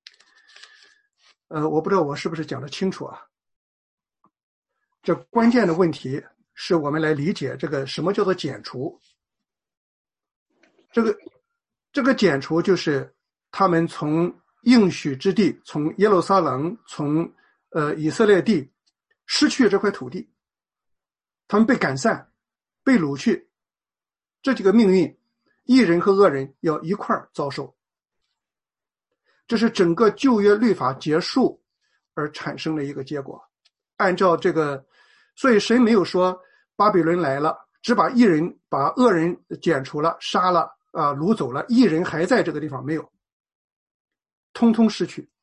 呃，我不知道我是不是讲得清楚啊？这关键的问题是我们来理解这个什么叫做剪除。这个这个剪除就是他们从应许之地，从耶路撒冷，从呃以色列地失去这块土地， 他们被赶散，被掳去，这几个命运，义人和恶人要一块儿遭受。这是整个旧约律法结束而产生的一个结果。按照这个，所以神没有说巴比伦来了，只把义人把恶人剪除了，杀了啊，掳走了，义人还在这个地方，没有，通通失去。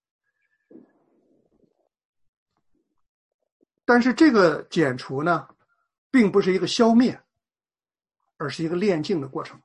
但是这个剪除呢，并不是一个消灭，而是一个炼净的过程。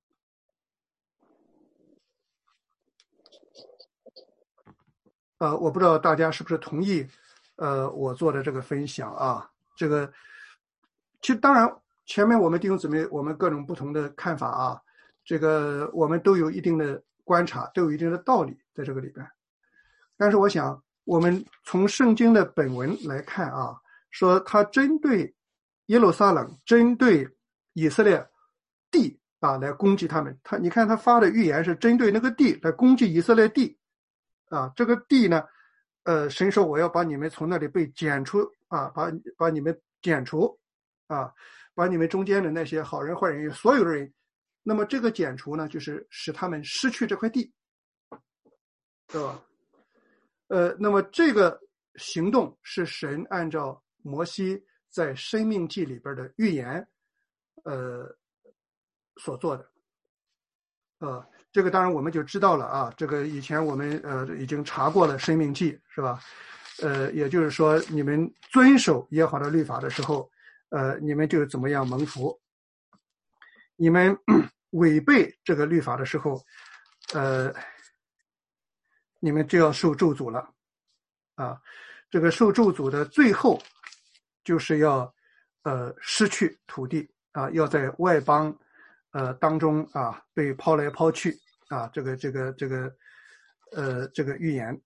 呃，我不知道大家是不是同意，呃，我做的这个分享啊。这个，其实当然，前面我们弟兄姊妹，我们各种不同的看法啊，这个我们都有一定的观察，都有一定的道理在这个里边。但是我想，我们从圣经的本文来看啊，说他针对耶路撒冷，针对以色列地啊来攻击他们。他你看他发的预言是针对那个地来攻击以色列地。啊，这个地呢，呃，神说我要把你们从那里被剪除啊，把把你们剪除啊，把你们中间的那些好人坏人所有的人，那么这个剪除呢，就是使他们失去这块地，对吧？呃，那么这个行动是神按照摩西在申命记里边的预言，呃，所做的，呃。这个当然我们就知道了啊，这个以前我们呃已经查过了申命记，是吧？呃，也就是说你们遵守耶和华的律法的时候，呃，你们就怎么样蒙福。你们违背这个律法的时候，呃，你们就要受咒诅了啊。这个受咒诅的最后就是要呃失去土地啊，要在外邦呃当中啊被抛来抛去啊，这个这个这个呃这个预言。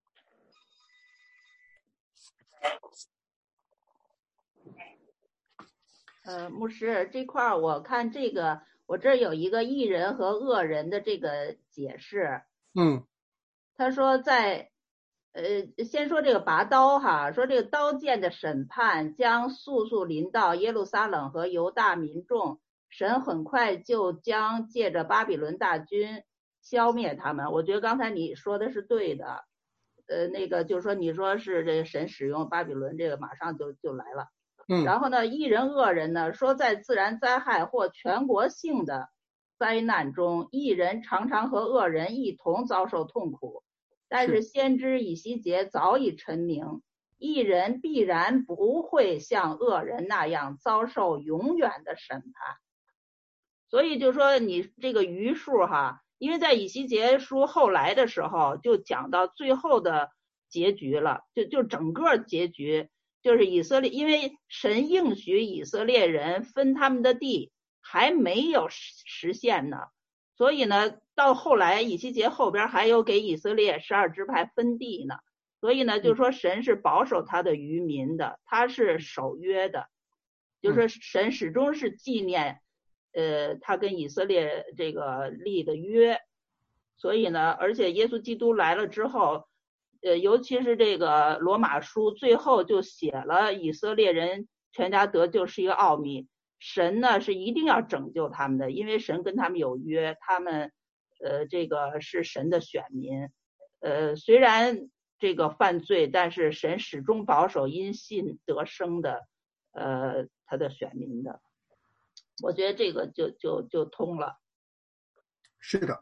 呃，牧师这块儿我看这个，我这儿有一个义人和恶人的这个解释。 嗯， 他说在呃，先说这个拔刀哈，说这个刀剑的审判将速速临到耶路撒冷和犹大民众，神很快就将借着巴比伦大军消灭他们。我觉得刚才你说的是对的，呃，那个就是说你说是这个神使用巴比伦，这个马上就就来了。 嗯， 然后呢，义人恶人呢，说在自然灾害或全国性的灾难中，义人常常和恶人一同遭受痛苦。但是先知以西结早已陈明，义人必然不会像恶人那样遭受永远的审判。所以就说你这个余数哈，因为在以西结书后来的时候就讲到最后的结局了，就就整个结局就是以色列，因为神应许以色列人分他们的地还没有实现呢，所以呢到后来以西结后边还有给以色列十二支派分地呢，所以呢就是说神是保守他的余民的，他是守约的，就是说神始终是纪念呃他跟以色列这个立的约。所以呢而且耶稣基督来了之后，呃尤其是这个罗马书最后就写了以色列人全家得救是一个奥秘，神呢是一定要拯救他们的，因为神跟他们有约，他们呃这个是神的选民，呃虽然这个犯罪，但是神始终保守因信得生的呃他的选民的。我觉得这个就就就通了。 是的，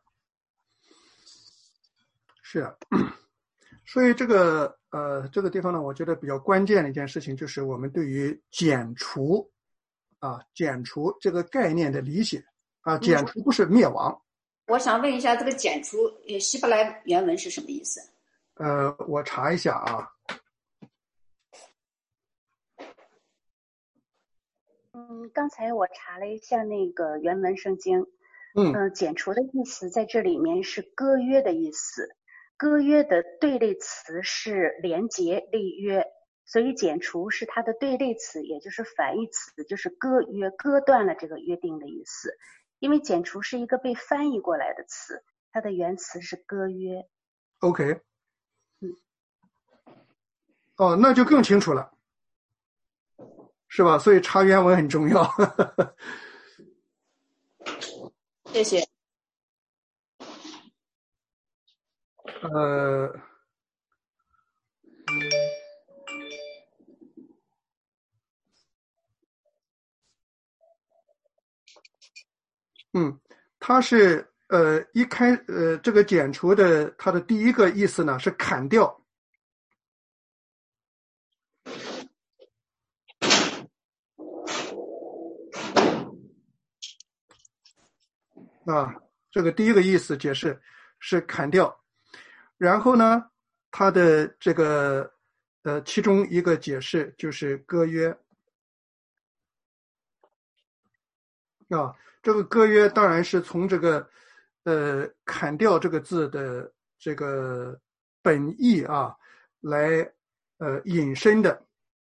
是的。所以这个呃这个地方呢，我觉得比较关键的一件事情就是我们对于剪除啊剪除这个概念的理解啊，剪除不是灭亡。 我想问一下，这个剪除呃希伯来原文是什么意思？ 呃，我查一下啊。 嗯，刚才我查了一下那个原文圣经， 嗯， 呃，剪除的意思在这里面是割约的意思，割约的对类词是连结立约，所以剪除是它的对类词，也就是反义词，就是割约，割断了这个约定的意思。因为剪除是一个被翻译过来的词，它的原词是割约。 OK， 嗯， 哦，那就更清楚了。 是吧？所以查原文很重要。 谢谢。 呃，嗯，它是呃一开呃这个剪除的，它的第一个意思呢是砍掉。啊，这个第一个意思解释是砍掉，然后呢，它的这个呃其中一个解释就是割约。啊，这个割约当然是从这个呃砍掉这个字的这个本意啊来呃引申的。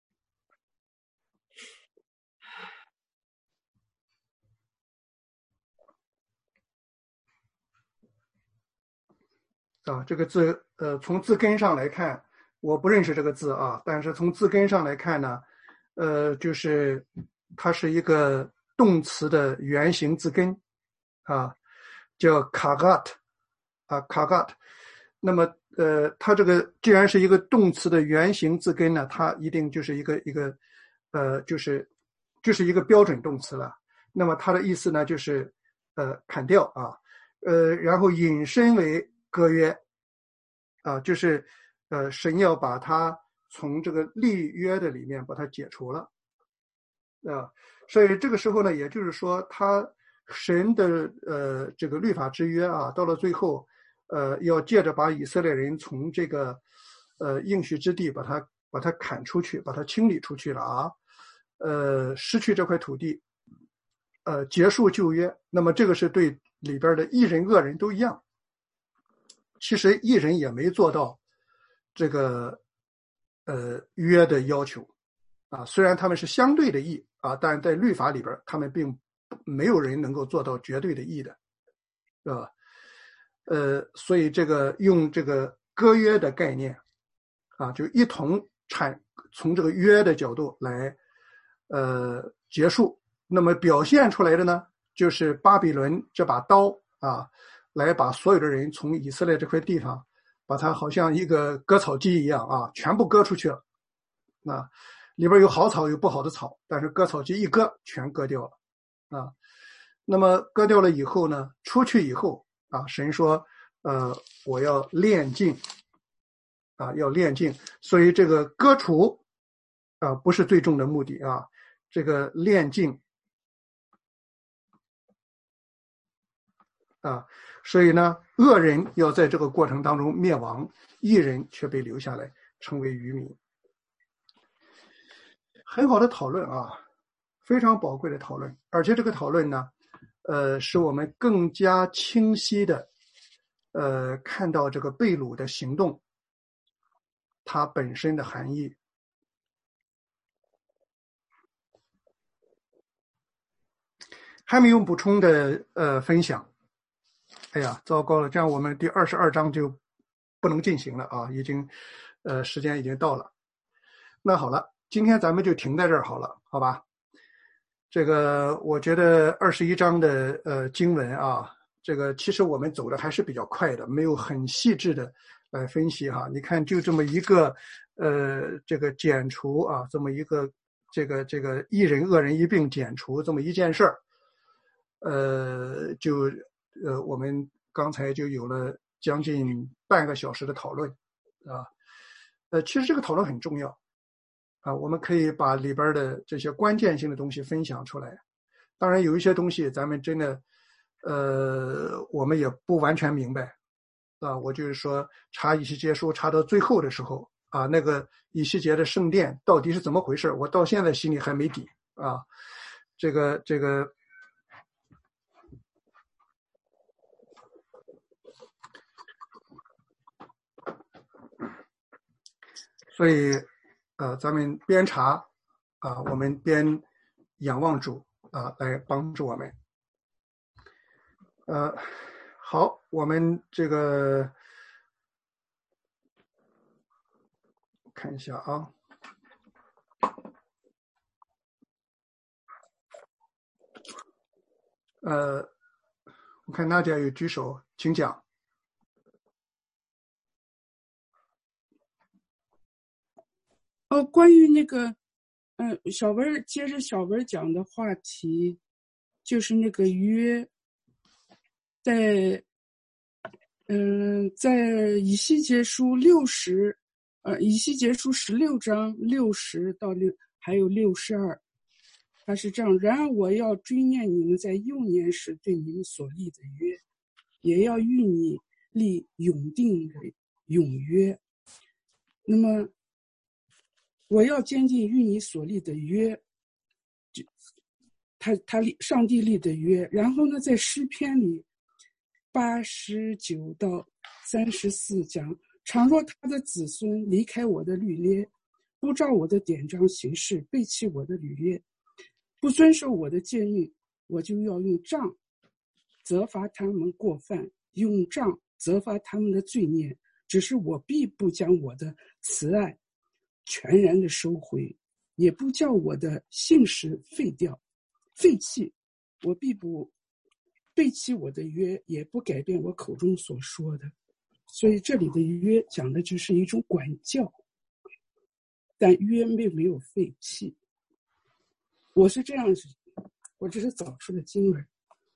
啊，这个字，呃，从字根上来看，我不认识这个字啊，但是从字根上来看呢，呃，就是它是一个动词的原形字根，啊，叫 kagat， 啊 kagat。那么，呃，它这个既然是一个动词的原形字根呢，它一定就是一个一个，呃，就是就是一个标准动词了。那么它的意思呢，就是呃砍掉啊，呃，然后引申为割约，啊，就是呃，神要把它从这个立约的里面把它解除了，啊，所以这个时候呢，也就是说，他神的呃这个律法之约啊，到了最后，呃，要借着把以色列人从这个呃应许之地把它把它砍出去，把它清理出去了啊，呃，失去这块土地，呃，结束旧约。那么这个是对里边的义人恶人都一样。其实义人也没做到这个呃约的要求啊，虽然他们是相对的义啊，但在律法里边，他们并没有人能够做到绝对的义的，是吧？呃，所以这个用这个割约的概念啊，就一同产从这个约的角度来呃结束。那么表现出来的呢，就是巴比伦这把刀啊，来把所有的人从以色列这块地方，把它好像一个割草机一样啊，全部割出去了。啊，里边有好草有不好的草，但是割草机一割，全割掉了啊。那么割掉了以后呢，出去以后啊，神说，呃，我要炼净啊，要炼净。所以这个割除啊，不是最终的目的啊，这个炼净啊，所以呢，恶人要在这个过程当中灭亡，义人却被留下来，成为渔民。很好的讨论啊，非常宝贵的讨论，而且这个讨论呢，呃，使我们更加清晰的，呃，看到这个被掳的行动，它本身的含义。还没有补充的呃分享。哎呀，糟糕了，这样我们第二十二章就不能进行了啊，已经呃时间已经到了。那好了，今天咱们就停在这儿好了，好吧？这个我觉得二十一章的呃经文啊，这个其实我们走的还是比较快的，没有很细致的来分析哈。你看，就这么一个呃这个剪除啊，这么一个这个这个一人恶人一并剪除这么一件事儿，呃，就呃我们刚才就有了将近半个小时的讨论啊。呃，其实这个讨论很重要。啊，我们可以把里边的这些关键性的东西分享出来。当然，有一些东西咱们真的，呃，我们也不完全明白。啊，我就是说，查以西结书查到最后的时候，啊，那个以西结的圣殿到底是怎么回事，我到现在心里还没底啊。这个这个，所以。呃，咱们边查啊，我们边仰望主啊，来帮助我们。呃，好，我们这个看一下啊。 呃，我看娜姐有举手，请讲。 哦，关于那个，嗯、呃，小文接着小文讲的话题，就是那个约，在，嗯、呃，在以西结书六十，呃，以西结书十六章六十到六，还有六十二，他是这样。然而我要追念你们在幼年时对你们所立的约，也要与你立永定的永约。那么。我要坚定与你所立的约，他他上帝立的约。然后呢，在诗篇里八十九到三十四讲，倘若他的子孙离开我的律例，不照我的典章行事，背弃我的律例，不遵守我的诫命，我就要用杖责罚他们过犯，用杖责罚他们的罪孽。只是我必不将我的慈爱全然的收回，也不叫我的信实废掉废弃，我必不背弃我的约，也不改变我口中所说的。所以这里的约讲的就是一种管教，但约并没有废弃。我是这样，我这是找出的经文。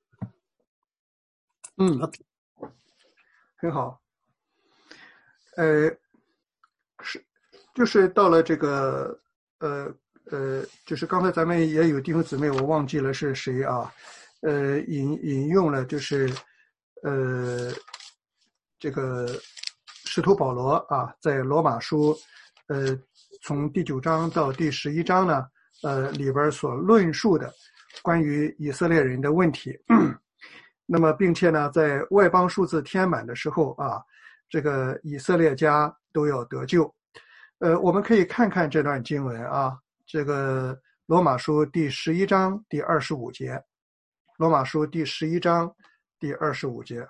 嗯，很好。呃，是。就是到了这个呃呃，就是刚才咱们也有弟兄姊妹，我忘记了是谁啊，呃引引用了就是呃这个使徒保罗啊，在罗马书呃从第九章到第十一章呢，呃里边所论述的关于以色列人的问题。那么并且呢，在外邦数字填满的时候啊，这个以色列家都要得救。呃，我们可以看看这段经文啊，这个罗马书第十一章第二十五节，罗马书第十一章第二十五节。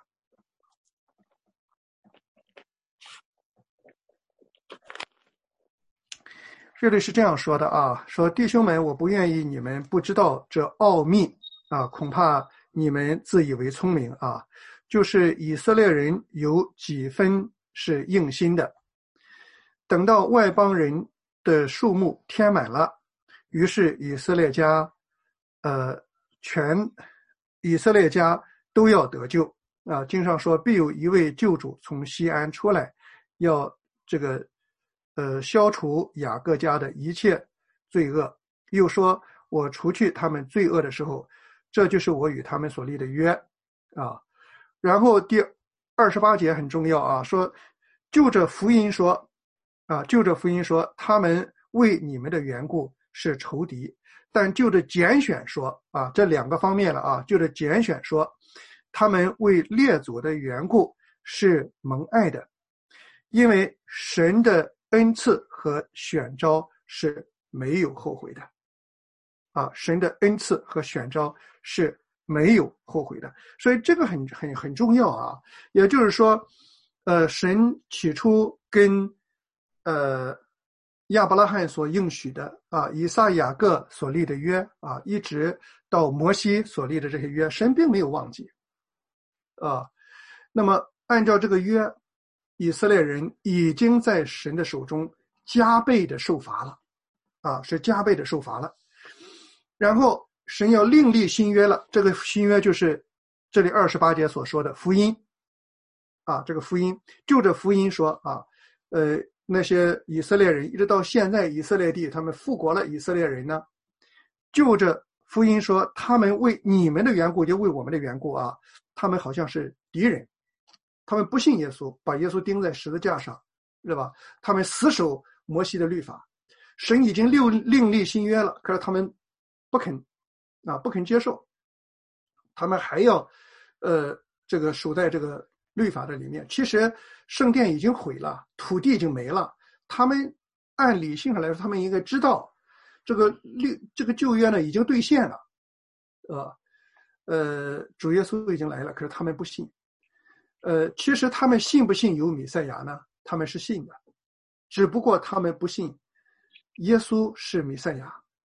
这里是这样说的啊，说弟兄们，我不愿意你们不知道这奥秘啊，恐怕你们自以为聪明啊，就是以色列人有几分是硬心的。等到外邦人的数目填满了，于是以色列家，呃，全以色列家都要得救啊。经上说，必有一位救主从西安出来，要这个，呃，消除雅各家的一切罪恶。又说，我除去他们罪恶的时候，这就是我与他们所立的约啊。然后第二十八节很重要啊，说就着福音说。啊，就着福音说，他们为你们的缘故是仇敌，但就着拣选说，啊，这两个方面了啊，就着拣选说，他们为列祖的缘故是蒙爱的，因为神的恩赐和选召是没有后悔的，啊，神的恩赐和选召是没有后悔的，所以这个很很很重要啊，也就是说，呃，神起初跟呃，亚伯拉罕所应许的啊，以撒雅各所立的约啊，一直到摩西所立的这些约，神并没有忘记啊。那么按照这个约，以色列人已经在神的手中加倍的受罚了啊，是加倍的受罚了。然后神要另立新约了，这个新约就是这里二十八节所说的福音啊，这个福音就这福音说啊，呃。那些以色列人一直到现在以色列地他们复国了，以色列人呢就着福音说，他们为你们的缘故就为我们的缘故啊，他们好像是敌人，他们不信耶稣，把耶稣钉在十字架上，是吧？他们死守摩西的律法，神已经另另立新约了，可是他们不肯啊，不肯接受，他们还要呃这个守在这个律法的里面。其实圣殿已经毁了，土地已经没了，他们按理性上来说，他们应该知道这个律这个旧约呢已经兑现了，呃呃，主耶稣已经来了，可是他们不信。呃，其实他们信不信有弥赛亚呢？他们是信的，只不过他们不信耶稣是弥赛亚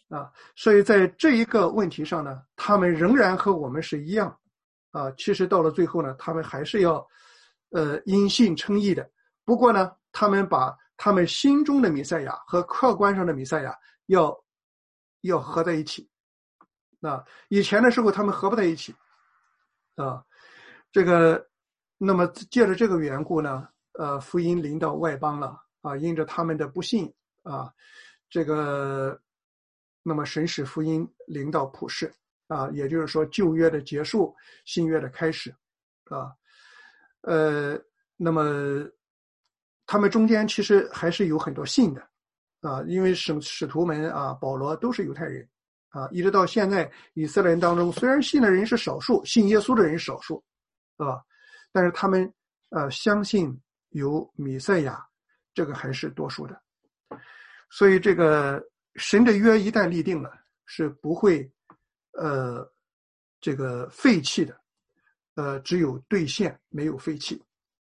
啊，所以在这一个问题上呢，他们仍然和我们是一样啊。其实到了最后呢，他们还是要呃因信称义的。不过呢，他们把他们心中的弥赛亚和客观上的弥赛亚要要合在一起。啊，以前的时候他们合不在一起啊。这个那么借着这个缘故呢，呃，福音临到外邦了啊，因着他们的不信啊，这个那么神使福音临到普世啊，也就是说旧约的结束，新约的开始啊。呃，那么他们中间其实还是有很多信的啊，因为使使徒们啊，保罗都是犹太人啊，一直到现在以色列人当中，虽然信的人是少数，信耶稣的人少数啊，但是他们呃相信有弥赛亚，这个还是多数的。所以这个神的约一旦立定了，是不会呃这个废弃的，呃只有兑现，没有废弃。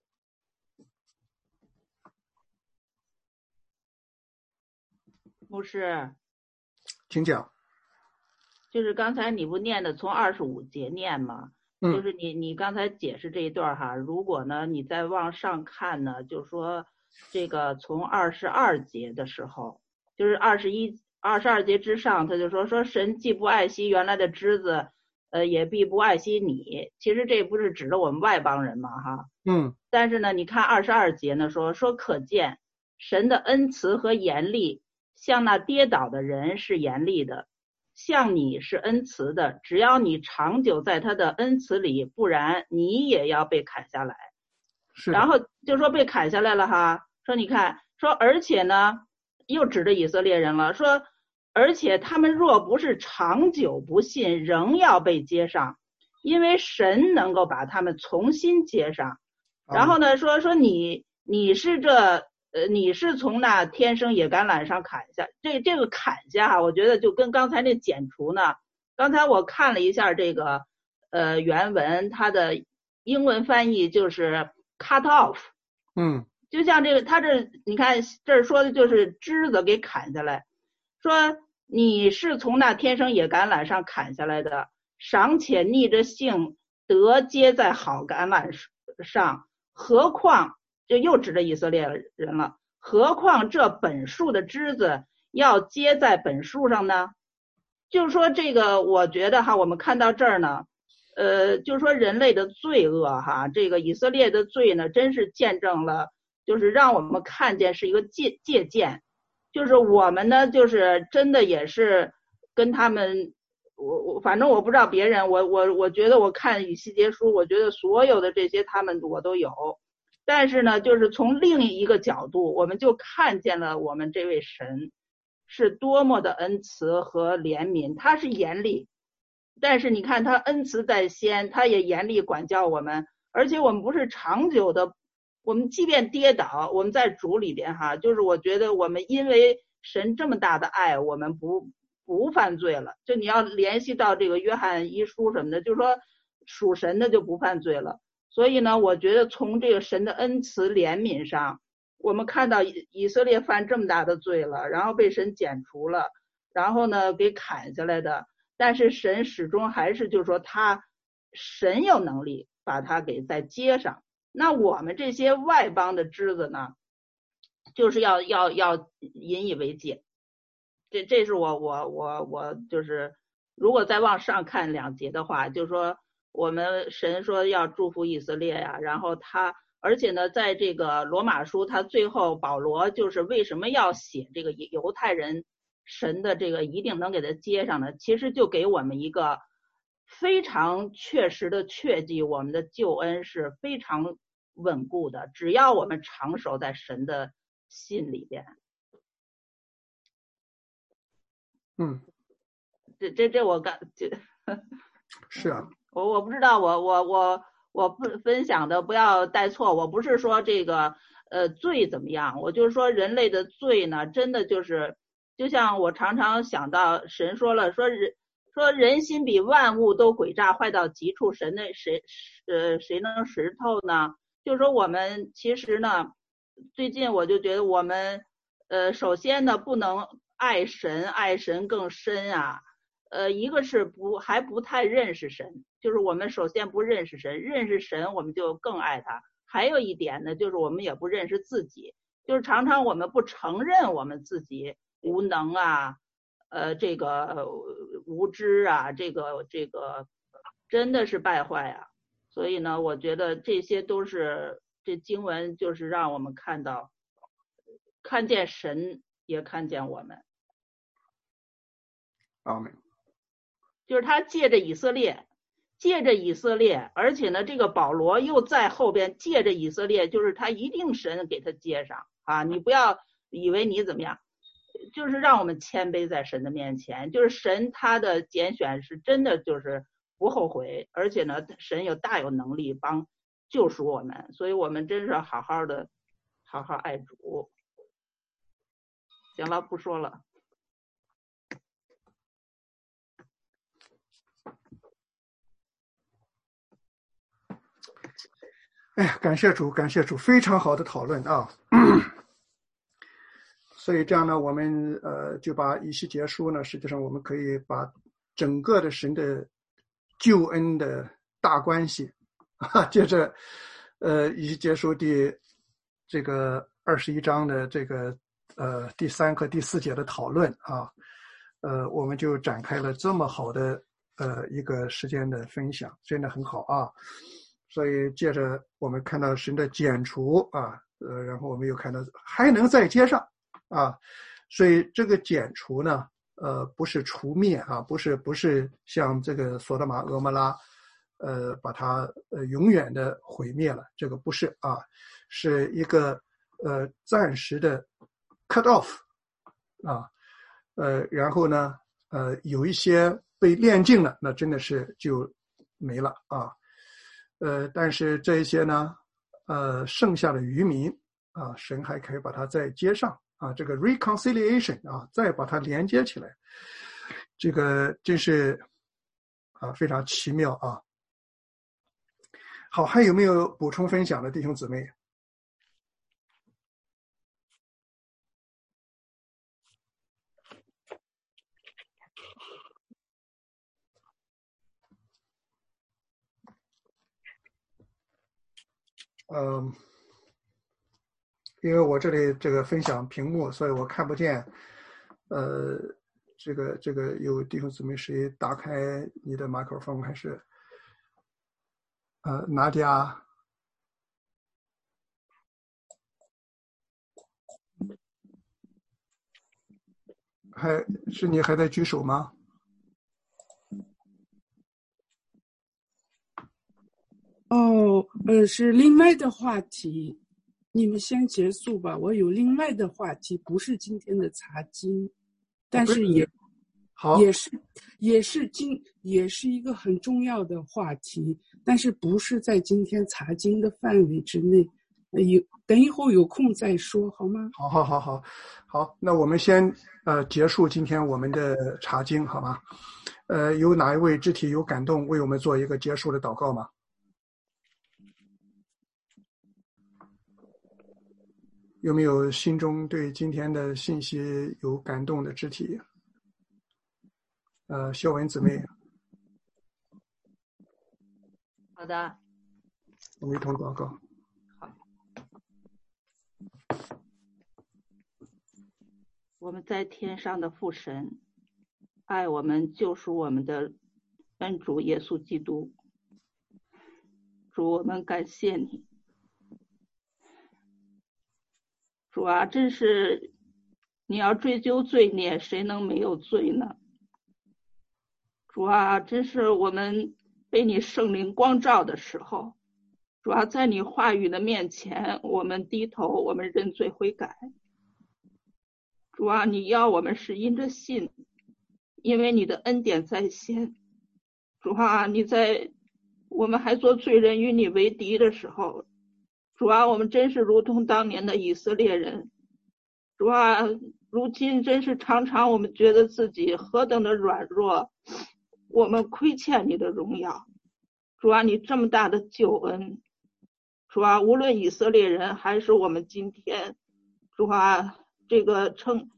牧师， 请讲。 就是刚才你不念的从二十五节念吗？ 嗯， 就是你你刚才解释这一段哈，如果呢你再往上看呢，就说这个从二十二节的时候，就是二十一二十二节之上，他就说说神既不爱惜原来的枝子，呃，也必不爱惜你。其实这不是指的我们外邦人嘛哈。 嗯。 但是呢，你看二十二节呢说说可见神的恩慈和严厉，向那跌倒的人是严厉的。像你是恩慈的，只要你长久在他的恩慈里，不然你也要被砍下来。然后就说被砍下来了哈，说你看，说而且呢，又指着以色列人了，说而且他们若不是长久不信，仍要被接上，因为神能够把他们重新接上。然后呢，说说你你是这。呃，你是从那天生野橄榄上砍下，这这个砍下哈，我觉得就跟刚才那剪除呢，刚才我看了一下这个呃原文，它的英文翻译就是 cut off， 嗯， 就像这个，他这你看这儿说的就是枝子给砍下来，说你是从那天生野橄榄上砍下来的，尚且逆着性得接在好橄榄上，何况。就又指着以色列人了，何况这本树的枝子要接在本树上呢？就是说这个我觉得哈，我们看到这儿呢，呃，就是说人类的罪恶哈，这个以色列的罪呢，真是见证了，就是让我们看见是一个借借鉴，就是我们呢，就是真的也是跟他们，我我反正我不知道别人，我我我觉得我看以西结书，我觉得所有的这些他们我都有。但是呢，就是从另一个角度，我们就看见了我们这位神是多么的恩慈和怜悯。他是严厉，但是你看他恩慈在先，他也严厉管教我们，而且我们不是长久的，我们即便跌倒，我们在主里边哈，就是我觉得我们因为神这么大的爱，我们不不犯罪了。就你要联系到这个约翰一书什么的，就是说属神的就不犯罪了。所以呢，我觉得从这个神的恩慈怜悯上，我们看到以以色列犯这么大的罪了，然后被神剪除了，然后呢给砍下来的，但是神始终还是就是说他神有能力把他给再接上。那我们这些外邦的枝子呢，就是要要要引以为戒。这这是我我我我就是如果再往上看两节的话，就是说。我们神说要祝福以色列呀，然后他，而且呢，在这个罗马书，他最后保罗就是为什么要写这个犹太人神的这个一定能给他接上呢？其实就给我们一个非常确实的确记，我们的救恩是非常稳固的，只要我们长守在神的心里边。 嗯， 这这这我感这是啊。 我我不知道，我我我我不分享的不要带错，我不是说这个呃罪怎么样，我就是说人类的罪呢，真的就是就像我常常想到神说了，说人说人心比万物都诡诈坏到极处，神的谁呃谁能识透呢？就是说我们其实呢，最近我就觉得我们呃首先呢不能爱神，爱神更深啊。呃，一个是不还不太认识神，就是我们首先不认识神，认识神我们就更爱他。还有一点呢，就是我们也不认识自己，就是常常我们不承认我们自己无能啊，呃，这个、呃、无知啊，这个这个真的是败坏啊。所以呢，我觉得这些都是这经文就是让我们看到，看见神也看见我们。 阿们。 就是他借着以色列，借着以色列，而且呢，这个保罗又在后边借着以色列，就是他一定神给他接上啊！你不要以为你怎么样，就是让我们谦卑在神的面前，就是神他的拣选是真的就是不后悔，而且呢，神有大有能力帮救赎我们，所以我们真是好好的，好好爱主。行了，不说了。 哎呀，感谢主，感谢主，非常好的讨论啊！所以这样呢，我们呃就把以西结书呢，实际上我们可以把整个的神的救恩的大关系啊，接着呃以西结书第这个二十一章的这个呃第三和第四节的讨论啊，呃我们就展开了这么好的呃一个时间的分享，真的很好啊！所以接着我们看到神的剪除啊，呃，然后我们又看到还能再接上啊，所以这个剪除呢，呃，不是除灭啊，不是不是像这个索多玛、俄摩拉，呃，把它呃永远的毁灭了，这个不是啊，是一个呃暂时的 cut off 啊，呃，然后呢，呃，有一些被炼净了，那真的是就没了啊。呃，但是这一些呢，呃，剩下的渔民啊，神还可以把它再接上啊，这个 reconciliation 啊，再把它连接起来，这个真是啊非常奇妙啊。好，还有没有补充分享的弟兄姊妹？嗯，因为我这里这个分享屏幕，所以我看不见。呃，这个这个有弟兄姊妹谁打开你的麦克风还是？呃，拿迪亚，还是你还在举手吗？ 哦，呃，是另外的话题，你们先结束吧。我有另外的话题，不是今天的查经，但是也好， 也是也是今也是一个很重要的话题，但是不是在今天查经的范围之内。呃，有等一会儿有空再说，好吗？ 好好好好好，那我们先呃结束今天我们的查经，好吗？呃，有哪一位肢体有感动，为我们做一个结束的祷告吗？有没有心中对今天的信息有感动的肢体？呃，秀文姊妹。 好的， 我们一同祷告。 好，我们在天上的父神，爱我们救赎我们的恩主耶稣基督，主，我们感谢你。主啊，真是你要追究罪孽，谁能没有罪呢？主啊，真是我们被你圣灵光照的时候，主啊，在你话语的面前，我们低头，我们认罪悔改。主啊，你要我们是因着信，因为你的恩典在先。主啊，你在我们还做罪人与你为敌的时候，主啊，我们真是如同当年的以色列人。主啊，如今真是常常我们觉得自己何等的软弱，我们亏欠你的荣耀。主啊，你这么大的救恩，主啊，无论以色列人还是我们今天，主啊，这个称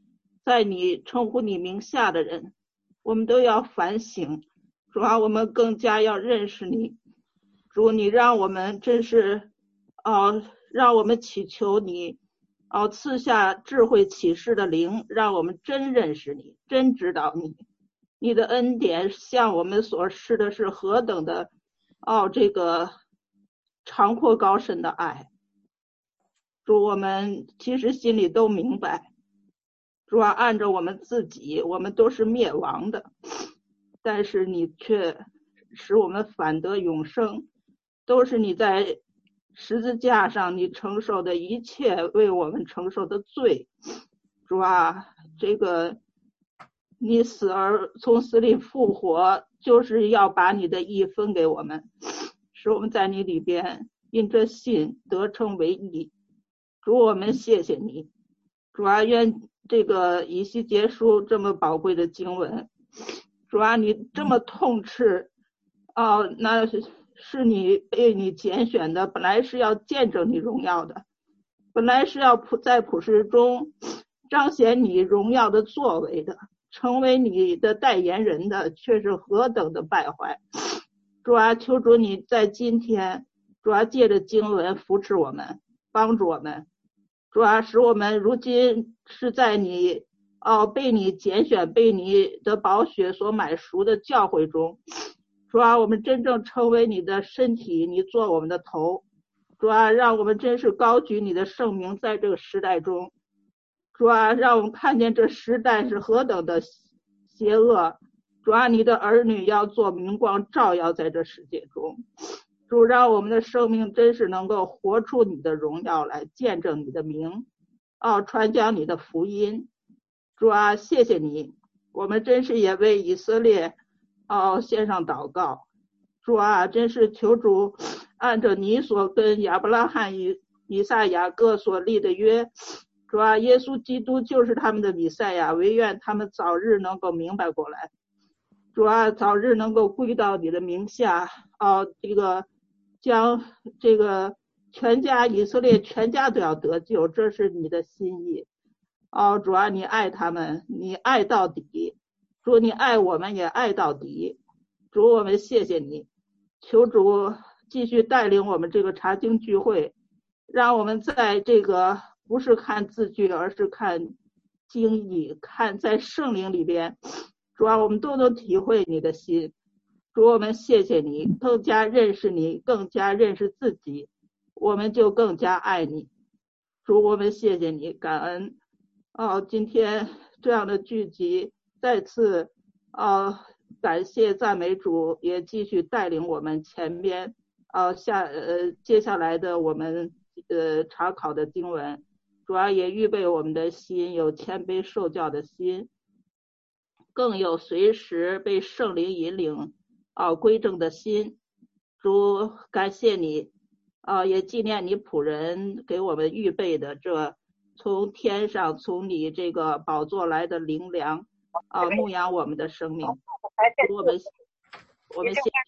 在你称呼你名下的人，我们都要反省，主啊，我们更加要认识你。主，你让我们真是呃让我们祈求你哦、呃、赐下智慧启示的灵，让我们真认识你，真知道你。你的恩典向我们所示的是何等的哦这个长阔高深的爱。主，我们其实心里都明白，主啊，按照我们自己，我们都是灭亡的，但是你却使我们反得永生，都是你在十字架上你承受的一切为我们承受的罪。主啊，这个你死而从死里复活，就是要把你的义分给我们，使我们在你里边因着信得称为义。主，我们谢谢你。主啊，愿这个以西结书这么宝贵的经文，主啊，你这么痛斥哦，那是你被你拣选的，本来是要见证你荣耀的，本来是要普在普世中彰显你荣耀的作为的，成为你的代言人的，却是何等的败坏。主啊，求主你在今天，主啊，借着经文扶持我们，帮助我们。主啊，使我们如今是在你哦被你拣选，被你的宝血所买赎的教会中。主啊，我们真正成为你的身体，你做我们的头。主啊，让我们真是高举你的圣名在这个时代中。主啊，让我们看见这时代是何等的邪恶。主啊，你的儿女要做明光，照耀在这世界中。主，让我们的生命真是能够活出你的荣耀来，见证你的名，哦，传讲你的福音。主啊，谢谢你，我们真是也为以色列哦献上祷告。主啊，真是求主按照你所跟亚伯拉罕与以撒雅各所立的约，主啊，耶稣基督就是他们的弥赛亚，唯愿他们早日能够明白过来。主啊，早日能够归到你的名下，哦，这个将这个全家以色列全家都要得救，这是你的心意。哦，主啊，你爱他们，你爱到底。主，你爱我们也爱到底。主，我们谢谢你，求主继续带领我们这个查经聚会，让我们在这个不是看字句，而是看经义，看在圣灵里边。主啊，我们都能体会你的心。主，我们谢谢你，更加认识你，更加认识自己，我们就更加爱你。主，我们谢谢你，感恩哦，今天这样的聚集，再次哦感谢赞美主，也继续带领我们前边呃下呃接下来的我们呃查考的经文。主要也预备我们的心，有谦卑受教的心，更有随时被圣灵引领啊归正的心。主，感谢你啊，也纪念你仆人给我们预备的这从天上从你这个宝座来的灵粮啊，牧养我们的生命。我们我们谢谢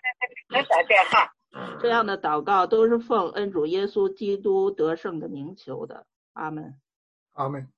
你，这样的祷告都是奉恩主耶稣基督得胜的名求的。阿门。 阿门。